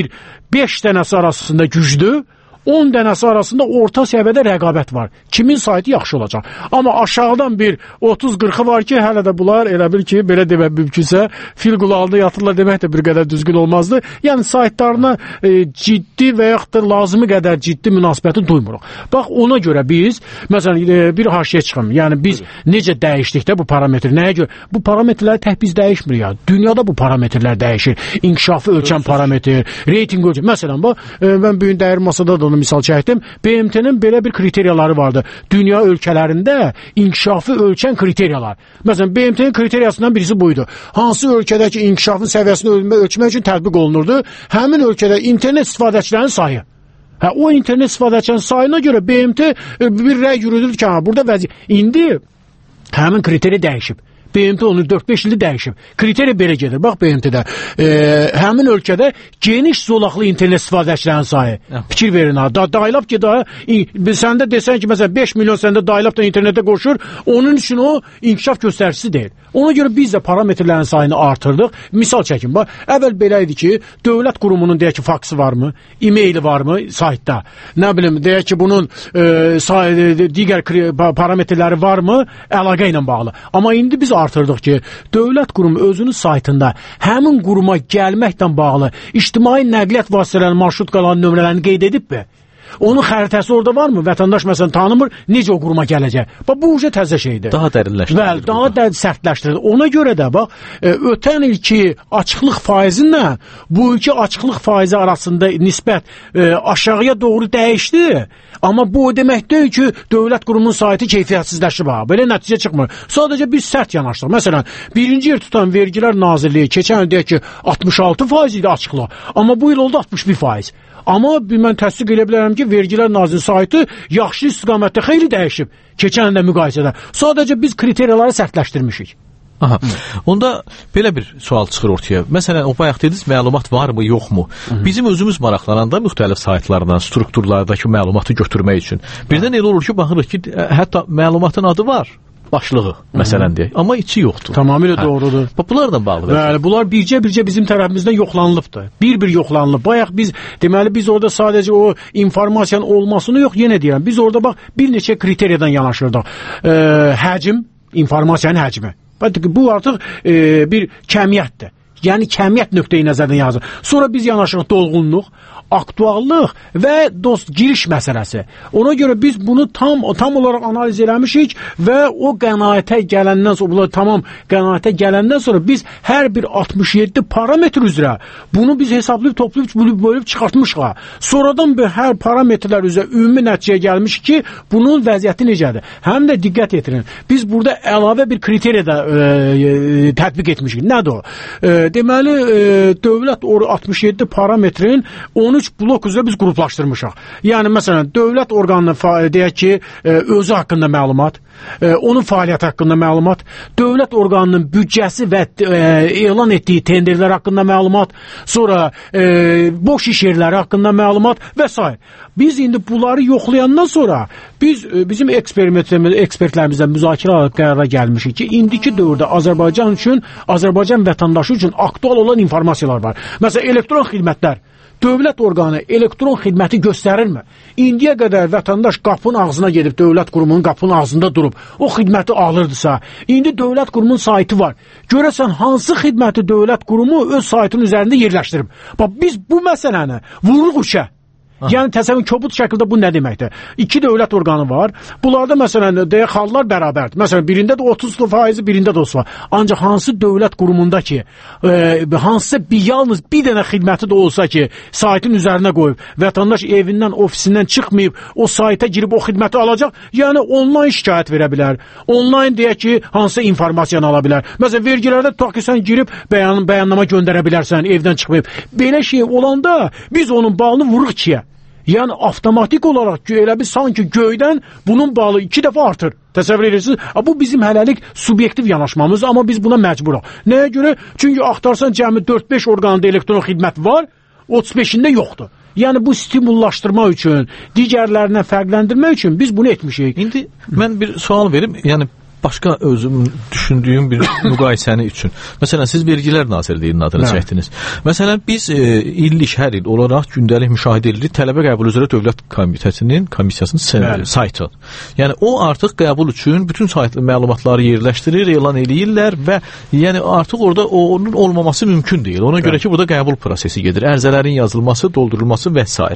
5 dənəsi arasında güclü, 10 dənəsi arasında orta səviyyədə rəqabət var. Kimin saytı yaxşı olacaq? Amma aşağıdan bir 30-40-ı var ki, hələ də bunlar elə bil ki, belə demək mümkünsə, fil qulağında yatırlar demək də bir qədər düzgün olmazdı. Yəni saytlarına ciddi və yaxud da lazımı qədər ciddi münasibəti duymuruq. Bax, ona görə biz, məsələn, bir haşiyə çıxım. Yəni biz necə dəyişdik də bu parametri? Nəyə görə? Bu parametrləri tək biz dəyişmirik ya. Dünyada bu parametrlər dəyişir. İnkişafı ölçən parametr, reyting ölçən. Məsələn, mən bu gün dəyər masada da onu misal çəkdim. BMT-nin belə bir kriteriyaları vardı. Dünya ölkələrində inkişafı ölçən kriteriyalar. Məsələn, BMT-nin kriteriyasından birisi buydu. Hansı ölkədəki inkişafın səviyyəsini ölçmək üçün tətbiq olunurdu? Həmin ölkədə internet istifadəçilərinin sayı. O internet istifadəçilərinin sayına görə BMT bir rəy yürüdür ki, burada vəziyyət. İndi həmin kriteriya dəyişib. BMT onu 4-5 ildə dəyişib. Kriteriya belə gedir. Bax BMT-də həmin ölkədə geniş zolaqlı internet istifadəçilərinin sayı. Fikir verin ha. Dial-up ki, səndə desən ki, məsələn 5 milyon səndə dial-up da internetə qoşur, onun üçün o inkişaf göstəricisi deyil. Ona görə biz də parametrlərin sayını artırdıq. Misal çəkin, bax, əvvəl belə idi ki, dövlət qurumunun deyək ki, faksı varmı, e-maili varmı saytda? Nə bilim, deyək ki, bunun digər parametrləri varmı, əlaqə ilə bağlı. Amma indi biz artırdıq ki, dövlət qurumu özünün saytında həmin quruma gəlməklə bağlı ictimai nəqliyyat vasitələrinin marşrutkalarının nömrələrini qeyd edibmi? Onun xəritəsi orada varmı? Vətəndaş məsələn tanımır, necə o quruma gələcək? Bax, bu uca təzə şeydir. Daha dərinləşdirir. Bəli, daha sərtləşdirir. Ona görə də, bax, ötən ilki açıqlıq faizinlə bu ilki açıqlıq faizi arasında nisbət aşağıya doğru dəyişdi. Amma bu o demək deyil ki, dövlət qurumunun saytı keyfiyyətsizləşib. Belə nəticə çıxmır. Sadəcə biz sərt yanaşdıq. Məsələn, birinci yer tutan Vergilər Nazirliyi keçən il deyək ki, 66% idi açıqlıq. Amma bu il oldu 61%. Amma mən təsdiq edə bilərəm ki, Vergilər Nazirliyinin saytı yaxşı istiqamətdə xeyli dəyişib keçən illə müqayisədə. Sadəcə biz kriteriyaları sərtləşdirmişik. Aha. Onda belə bir sual çıxır ortaya. Məsələn, o bayaq dediniz, məlumat varmı, yoxmu? Bizim özümüz maraqlananda müxtəlif saytlardan, strukturlardakı məlumatı götürmək üçün. Birdən elə olur ki, baxırıq ki, hətta məlumatın adı var. Başlığı, məsələn deyək. Amma içi yoxdur. Tamamilə doğrudur. Bunlardan bağlıdır. Bəli, bunlar bircə bizim tərəfimizdən yoxlanılıbdır. Bir yoxlanılıb. Bayaq biz orada sadəcə o informasiyanın olmasını yox, yenə deyirəm. Biz orada bax, bir neçə kriteriyadan yanaşırdıq. Həcm, informasiyanın həcmi. Bu artıq bir kəmiyyətdir. Yəni kəmiyyət nöqteyi nəzərdən yazılır. Sonra biz yanaşırıq dolğunluq, aktuallıq və giriş məsələsi. Ona görə biz bunu tam olaraq analiz eləmişik və o qənaətə gələndən sonra, bunlar tamam qənaətə gələndən sonra biz hər bir 67 parametr üzrə bunu biz hesablayıb, toplayıb, bölüb çıxartmışıq. Sonradan hər parametrlər üzrə ümumi nəticəyə gəlmişik ki, bunun vəziyyəti necədir? Həm də diqqət yetirin. Biz burada əlavə bir kriteriya da tətbiq etmişik. Nədir o? Deməli, dövlət 67 parametrin 13 blok üzrə biz qruplaşdırmışıq. Yəni, məsələn, dövlət orqanının deyək ki, özü haqqında məlumat, onun fəaliyyəti haqqında məlumat, dövlət orqanının büdcəsi və elan etdiyi tenderlər haqqında məlumat, sonra boş iş yerləri haqqında məlumat və s. Biz indi bunları yoxlayandan sonra bizim ekspertlərimizlə müzakirə alaraq qərara gəlmişik ki, indiki dövrdə Azərbaycan üçün, Azərbaycan vətəndaşı üçün aktual olan informasiyalar var. Məsələn, elektron xidmətlər. Dövlət orqanı elektron xidməti göstərirmi? İndiyə qədər vətəndaş qapının ağzına gedib, dövlət qurumunun qapının ağzında durub, o xidməti alırdısa, indi dövlət qurumunun saytı var. Görəsən, hansı xidməti dövlət qurumu öz saytının üzərində yerləşdirib? Bax, biz bu məsələni vururuq uçə. Yəni təsəvvür kobud şəkildə bu nə deməkdir? 2 dövlət orqanı var. Bunlarda məsələn deyək xallar bərabərdir. Məsələn birində də 30%, birində də 30%. Ancaq hansı dövlət qurumunda ki, hansısa yalnız bir dənə xidməti də olsa ki, saytın üzərinə qoyub, vətəndaş evindən, ofisindən çıxmayıb, o sayta girib o xidməti alacaq, yəni onlayn şikayət verə bilər. Onlayn deyək ki, hansısa informasiyanı ala bilər. Məsələn vergilərdə tutaq ki, sən girib bəyannama göndərə bilərsən, evdən çıxmayıb. Belə şey olanda biz onun balını vururuq ikiyə. Yəni avtomatik olaraq elə bir sanki göydən bunun balı 2 dəfə artır. Təsəvvür edirsiniz? Bu bizim hələlik subyektiv yanaşmamız, amma biz buna məcburuq. Nəyə görə? Çünki axtarsan cəmi 4-5 orqanda elektron xidmət var, 35-ində yoxdur. Yəni bu stimullaşdırmaq üçün, digərlərindən fərqləndirmək üçün biz bunu etmişik. İndi mən bir sual verim, yəni başqa özüm düşündüyüm bir müqayisəni üçün. Məsələn, siz Vergilər Nazirliyinin adını çəkdiniz. Məsələn, biz illik, hər il olaraq gündəlik müşahidə edirik tələbə qəbul üzrə Dövlət Komitəsinin, komissiyasının saytı. Yəni, o artıq qəbul üçün bütün saytlı məlumatları yerləşdirir, elan eləyirlər və yəni artıq orada onun olmaması mümkün deyil. Ona görə ki, burada qəbul prosesi gedir. Ərizələrin yazılması, doldurulması və s.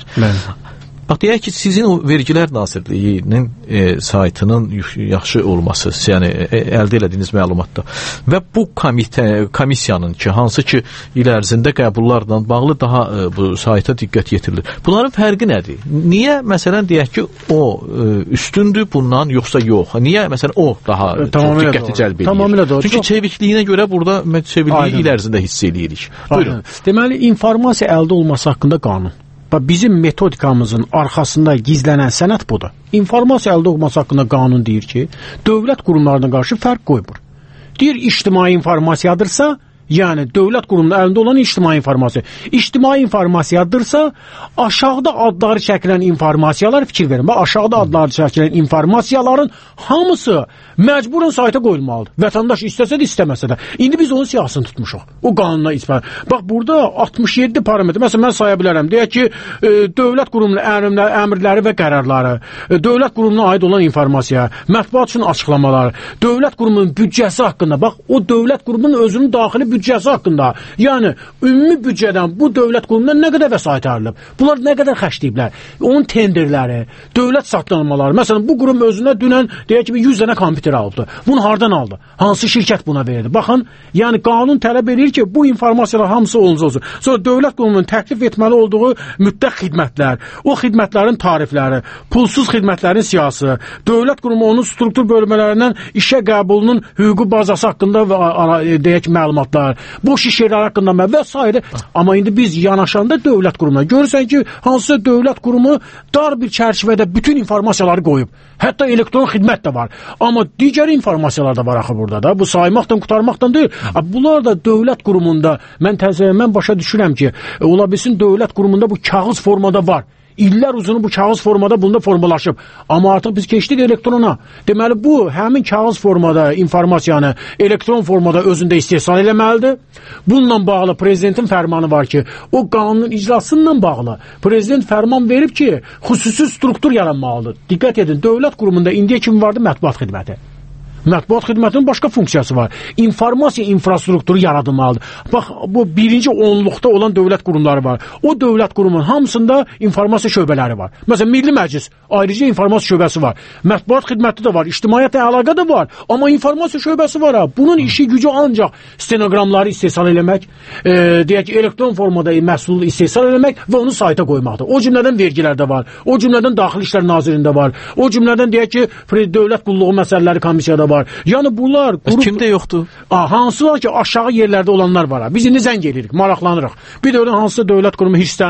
Bax, deyək ki, sizin o Vergilər Nazirliyinin saytının yaxşı olması, yəni əldə elədiyiniz məlumatda və bu komissiyanın ki, hansı ki, il ərzində qəbullarla bağlı daha bu sayta diqqət yetirilir. Bunların fərqi nədir? Niyə, məsələn, deyək ki, o üstündür bundan, yoxsa yox? Niyə, məsələn, o daha çox diqqəti cəlb edir? Çünki çevikliyinə görə burada çevikliyi il ərzində hiss edirik. Buyurun. Deməli, informasiya əldə olması haqqında qanun. Bizim metodikamızın arxasında gizlənən sənət budur. İnformasiya əldə olması haqqında qanun deyir ki, dövlət qurumlarına qarşı fərq qoymur. Deyir, ictimai informasiyadırsa, yəni dövlət qurumunun əlində olan ictimai informasiya. İctimai informasiyadırsa, aşağıda adları çəkilən informasiyalar fikir verin. Aşağıda adları çəkilən informasiyaların hamısı məcburən sayta qoyulmalıdır. Vətəndaş istəsə də, istəməsə də. İndi biz onun siyasını tutmuşuq. O qanuna isbət. Bax, burada 67 parametr. Məsələn, mən saya bilərəm. Deyək ki, dövlət qurumunun əmrləri və qərarları, dövlət qurumuna aid olan informasiya, mətbuat üçün açıqlamalar, dövlət qurumunun büdcəsi haqqında. Bax, o dövlət qurumunun özünün daxili büdcəsi haqqında. Yəni, ümumi büdcədən bu dövlət qurumundan nə qədər vəsait ayrılıb? Bunlar nə qədər xərcləyiblər? Onun tenderləri, dövlət satlanmaları. Məsələn, bu qurum özünə dünən deyək ki, 100 dənə kompüter aldı. Bunu hardan aldı? Hansı şirkət buna verdi? Baxın, yəni qanun tələb edir ki, bu informasiyalar hamısı olsun. Sonra dövlət qurumunun təklif etməli olduğu mütləq xidmətlər, o xidmətlərin tarifləri, pulsuz xidmətlərin siyasi, dövlət qurumu onun struktur bölmələrindən işə qəbulunun hüquqi bazası haqqında deyək məlumatlar, boş iş yerləri haqqında və s. Amma indi biz yanaşanda dövlət qurumuna görürsən ki, hansısa dövlət qurumu dar bir çərçivədə bütün informasiyaları qoyub. Hətta elektron xidmət də var. Amma digər informasiyalar da var axı burada da. Bu saymaqdan, qutarmaqdan deyil. Bunlar da dövlət qurumunda, mən başa düşürəm ki, ola bilsin dövlət qurumunda bu kağız formada var. İllər uzunu bu kağız formada bunda formalaşıb. Amma artıq biz keçdik elektrona. Deməli, bu həmin kağız formada informasiyanı elektron formada özündə istehsal eləməlidir. Bununla bağlı prezidentin fərmanı var ki, o qanunun icrasıyla bağlı prezident fərman verib ki, xüsusi struktur yaranmalıdır. Diqqət edin, dövlət qurumunda indiyə kimi vardı mətbuat xidməti. Mətbuat xidmətinin başqa funksiyası var. İnformasiya infrastrukturu yaradılmalıdır. Bax, bu birinci onluqda olan dövlət qurumları var. O dövlət qurumunun hamısında informasiya şöbələri var. Məsələn, Milli Məclis ayrıca informasiya şöbəsi var. Mətbuat xidməti də var, ictimaiyyətlə əlaqə də var. Amma informasiya şöbəsi var. Bunun işi gücü ancaq stenoqramları istehsal eləmək, deyək ki, elektron formada məhsulu istehsal eləmək və onu sayta qoymaqdır. O cümlədən vergilərdə var. O cümlədən Daxili İşlər Nazirliyində var. O cümlədən deyək ki, dövlət qulluğu məsələləri komissiyada var. Yəni bunlar kimdə yoxdur? Hansı var ki, aşağı yerlərdə olanlar var. Biz indi zəng edirik, maraqlanırıq. Bir də hansısa dövlət qurumu hirslənir,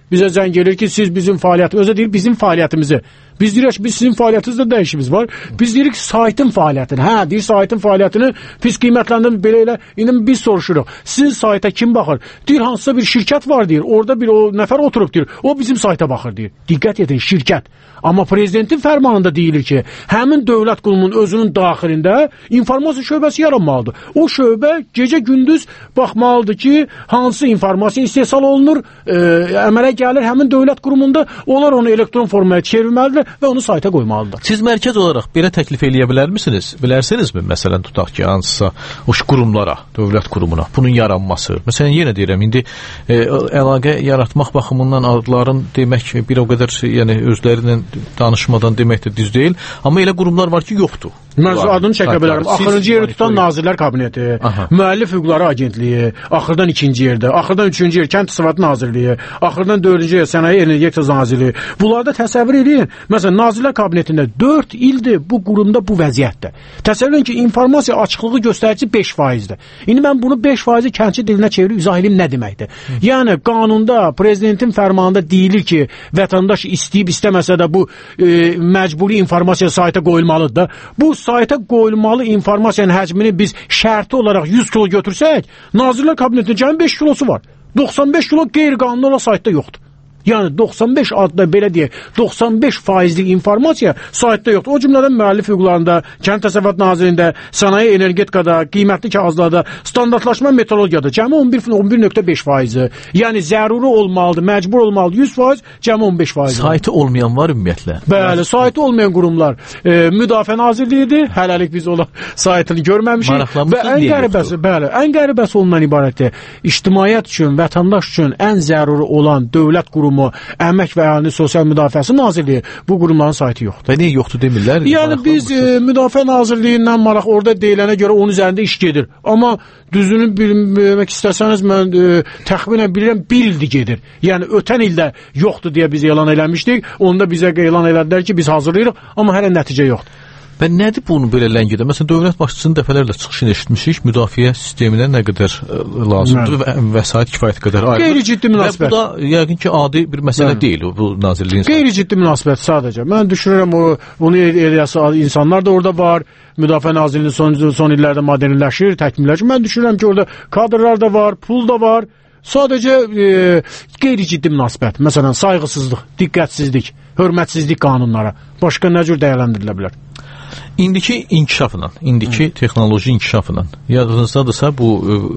Bizə zəng gedir ki, siz bizim fəaliyyətimizi, özə deyir bizim fəaliyyətimizi. Biz deyirik ki, biz sizin fəaliyyətinizdə də işimiz var. Biz deyirik ki, saytın fəaliyyətini. Hə, deyir saytın fəaliyyətini pis qiymətləndirin belə elə. İndi biz soruşuruq. Sizin sayta kim baxır? Deyir hansısa bir şirkət var deyir. Orada bir o nəfər oturub deyir. O bizim sayta baxır deyir. Diqqət edin, şirkət. Amma prezidentin fərmanında deyilir ki, həmin dövlət qurumunun özünün daxilində informasiya şöbəsi yaranmalıdır. O şöbə gecə-gündüz baxmalıdır ki, hansı informasiya istehsal olunur, əmələ gəlir həmin dövlət qurumunda, onlar onu elektron formaya çevirməlidir və onu sayta qoymalıdır. Siz mərkəz olaraq belə təklif eləyə bilərmisiniz? Bilərsinizmi? Məsələn, tutaq ki, hansısa o qurumlara, dövlət qurumuna bunun yaranması. Məsələn, yenə deyirəm, indi əlaqə yaratmaq baxımından adların demək bir o qədər, yəni özlərinin danışmadan demək də düz deyil. Amma elə qurumlar var ki, yoxdur. Mən adını çəkə bilərəm. Axırıncı yeri tutan Nazirlər Kabineti, Müəllif Hüquqları Agentliyi, axırdan ikinci yerdə, axırdan üçüncü yer Kənd Təsərrüfatı Nazirliyi, axırdan dördüncü yer Sənaye Energetika Nazirliyi. Bunlarda təsəvvür edin. Məsələn, Nazirlər Kabinetində 4 ildir bu qurumda bu vəziyyətdə. Təsəvvür edin ki, informasiya açıqlığı göstəricisi 5%-dir. İndi mən bunu 5%-i kəndçi dilinə çevirib izah edeyim nə deməkdir. Yəni, qanunda, prezidentin fərmanında deyilir ki, vətəndaş istəyib istəməsə də bu məcburi informasiya sayta qoyulmalıdır da. Bu sayta qoyulmalı informasiyanın həcmini biz şərti olaraq 100 kilo götürsək, Nazirlər Kabinetinin cəmi 5 kilosu var. 95 kilo qeyri-qanuni olaraq saytda yoxdur. Yəni 95 adda belə deyək, 95%lik informasiya saytda yoxdur. O cümlədən müəllif hüquqlarında, Kənd Təsərrüfatı Nazirliyində, Sənaye Energetikada, qiymətli kağızlarda, standartlaşma metrologiyada cəmi 11.5%. Yəni zəruri olmalıdır, məcbur olmalıdır 100%, cəmi 15%. Saytı olmayan var ümumiyyətlə. Bəli, saytı olmayan qurumlar Müdafiə Nazirliyidir. Hələlik biz onun saytını görməmişik və ən qəribəsi, bəli, ən qəribəsi ondan ibarətdir. İctimaiyyət üçün, vətəndaş üçün ən zəruri olan dövlət qurumu, Əmək və Əhalinin Sosial Müdafiəsi Nazirliyi, bu qurumların saytı yoxdur. Və niyə yoxdur demirlər? Yəni biz Müdafiə Nazirliyindən maraq orada deyilənə görə onun üzərində iş gedir. Amma düzünü bilmək istəsəniz mən təxminən bilirəm 1 ildir gedir. Yəni ötən ildə yoxdur deyə biz elan eləmişdik. Onda bizə elan elədilər ki, biz hazırlayırıq, amma hələ nəticə yoxdur. Və nədir bunu belə ləngidə? Məsələn, dövlət başçısının dəfələrlə çıxışını eşitmişik, müdafiə sisteminə nə qədər lazımdır və vəsait kifayət qədər ayrılır. Qeyri-ciddi münasibət. Və bu da yəqin ki, adi bir məsələ deyil bu nazirliyin. Qeyri-ciddi münasibət sadəcə. Mən düşünürəm bunu eləyəsi insanlar da orada var. Müdafiə Nazirliyinin son illərdə modernləşir, təkmilləşir. Mən düşünürəm ki, orada kadrlar da var, pul da var. Sadəcə qeyri-ciddi münasibət. Məsələn, sayğısızlıq, diqqətsizlik, hörmətsizlik qanunlara. Başqa nə cür dəyərləndirilə bilər? İndiki inkişafla, indiki texnoloji inkişafla, yadınızdadırsa bu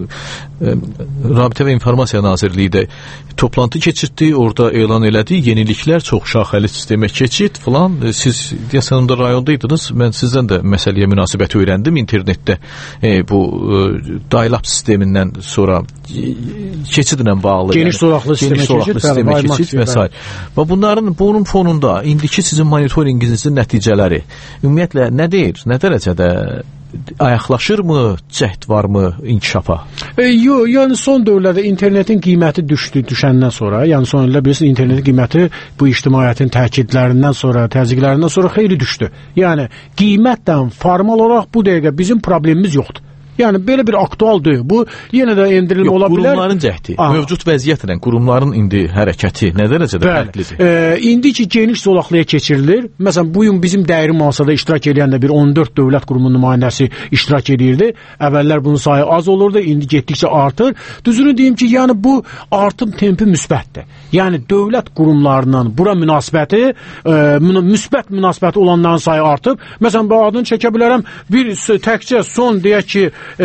Rabitə və İnformasiya Nazirliyi də toplantı keçirtdi, orada elan elədi, yeniliklər, çox şaxəli sistemə keçid filan. Siz deyəsən onda rayondaydınız, mən sizdən də məsələyə münasibət öyrəndim internetdə. Bu dial-up sistemindən sonra keçidlə bağlı. Geniş sulaqlı sistemə keçid və s. Və bunun fonunda indiki sizin monitoringinizin nəticələri ümumiyyətlə nə deyir, nə dərəcədə ayaqlaşırmı, cəhd varmı inkişafa? Yox, yəni son dövrlərdə internetin qiyməti düşəndən sonra, yəni son illər bilirsiniz internetin qiyməti bu ictimaiyyətin təkidlərindən sonra, təzyiqlərindən sonra xeyli düşdü. Yəni qiymətdən formal olaraq bu dəqiqə bizim problemimiz yoxdur. Yəni belə bir aktual deyil. Bu yenə də endirilmə ola bilər. Qurumların cəhdi, mövcud vəziyyətlə qurumların indi hərəkəti nə dərəcədə fərqlidir? İndiki geniş zolaqlıya keçirilir. Məsələn, bu gün bizim dəyəri mühasirədə iştirak edən də bir 14 dövlət qurumunun nümayəndəsi iştirak edirdi. Əvvəllər bunun sayı az olurdu, indi getdikcə artır. Düzünü deyim ki, yəni bu artım tempi müsbətdir. Yəni dövlət qurumlarının bura münasibəti, müsbət münasibəti olanların sayı artıb. Məsələn, bu adını çəkə bilərəm. Bir təkcə son deyək ki,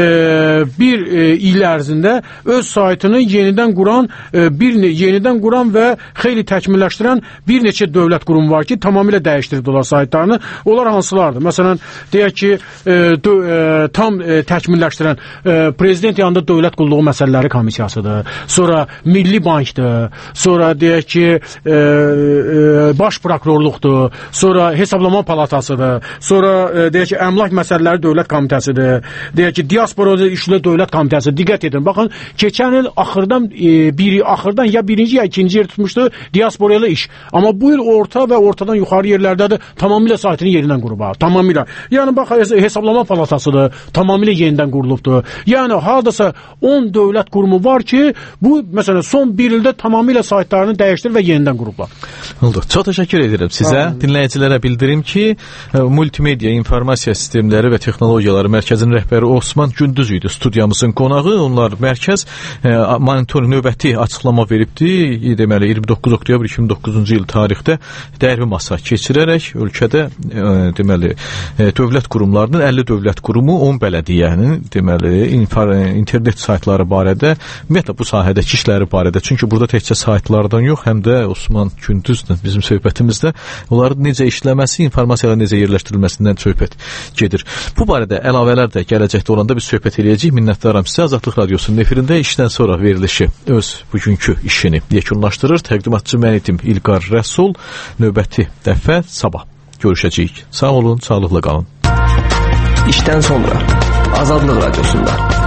bir il ərzində öz saytını yenidən quran və xeyli təkmilləşdirən bir neçə dövlət qurumu var ki, tamamilə dəyişdirdilər saytlarını. Onlar hansılardır? Məsələn, deyək ki, tam təkmilləşdirən prezident yanında dövlət qulluğu məsələləri komissiyasıdır. Sonra Milli Bankdır. Sonra deyək ki, baş prokurorluqdur. Sonra hesablama palatasıdır. Sonra deyək ki, əmlak məsələləri dövlət komitəsidir. Deyək ki, Diaspora İşlər Dövlət Komitəsi, diqqət edin. Baxın, keçən il axırdan ya birinci ya ikinci yer tutmuşdu diasporayla iş. Amma bu il orta və ortadan yuxarı yerlərdə də tamamilə saytını yenidən qurub. Tamamilə. Yəni bax, hesablama palatasıdır, tamamilə yenidən qurulubdur. Yəni hardasa 10 dövlət qurumu var ki, bu məsələn son bir ildə tamamilə saytlarını dəyişdirib və yenidən qurublar. Oldu. Çox təşəkkür edirəm sizə. Dinləyicilərə bildirim ki, Multimedia İnformasiya Sistemləri və Texnologiyaları Mərkəzinin rəhbəri Osman Gündüz idi studiyamızın qonağı. Onlar mərkəz monitoring növbəti açıqlama veribdi. Deməli 29 oktyabr 2009-cu il tarixdə dərbi masa keçirərək ölkədə deməli dövlət qurumlarının 50 dövlət qurumu 10 bələdiyyənin deməli internet saytları barədə, ümumiyyətlə bu sahədəki işləri barədə, çünki burada təkcə saytlardan yox, həm də Osman Gündüzlə bizim söhbətimizdə onların necə işləməsi, informasiyaların necə yerləşdirilməsindən söhbət gedir. Bu barədə əlavələr də gələcəkdə olanda biz söhbət edəcəyik. Minnətdaram sizə. Azadlıq Radiosunun efirində işdən sonra verilişi öz bugünkü işini yekunlaşdırır. Təqdimatçı mən idim İlqar Rəsul. Növbəti dəfə sabah görüşəcəyik. Sağ olun, sağlıqla qalın. İşdən sonra Azadlıq Radiosunda.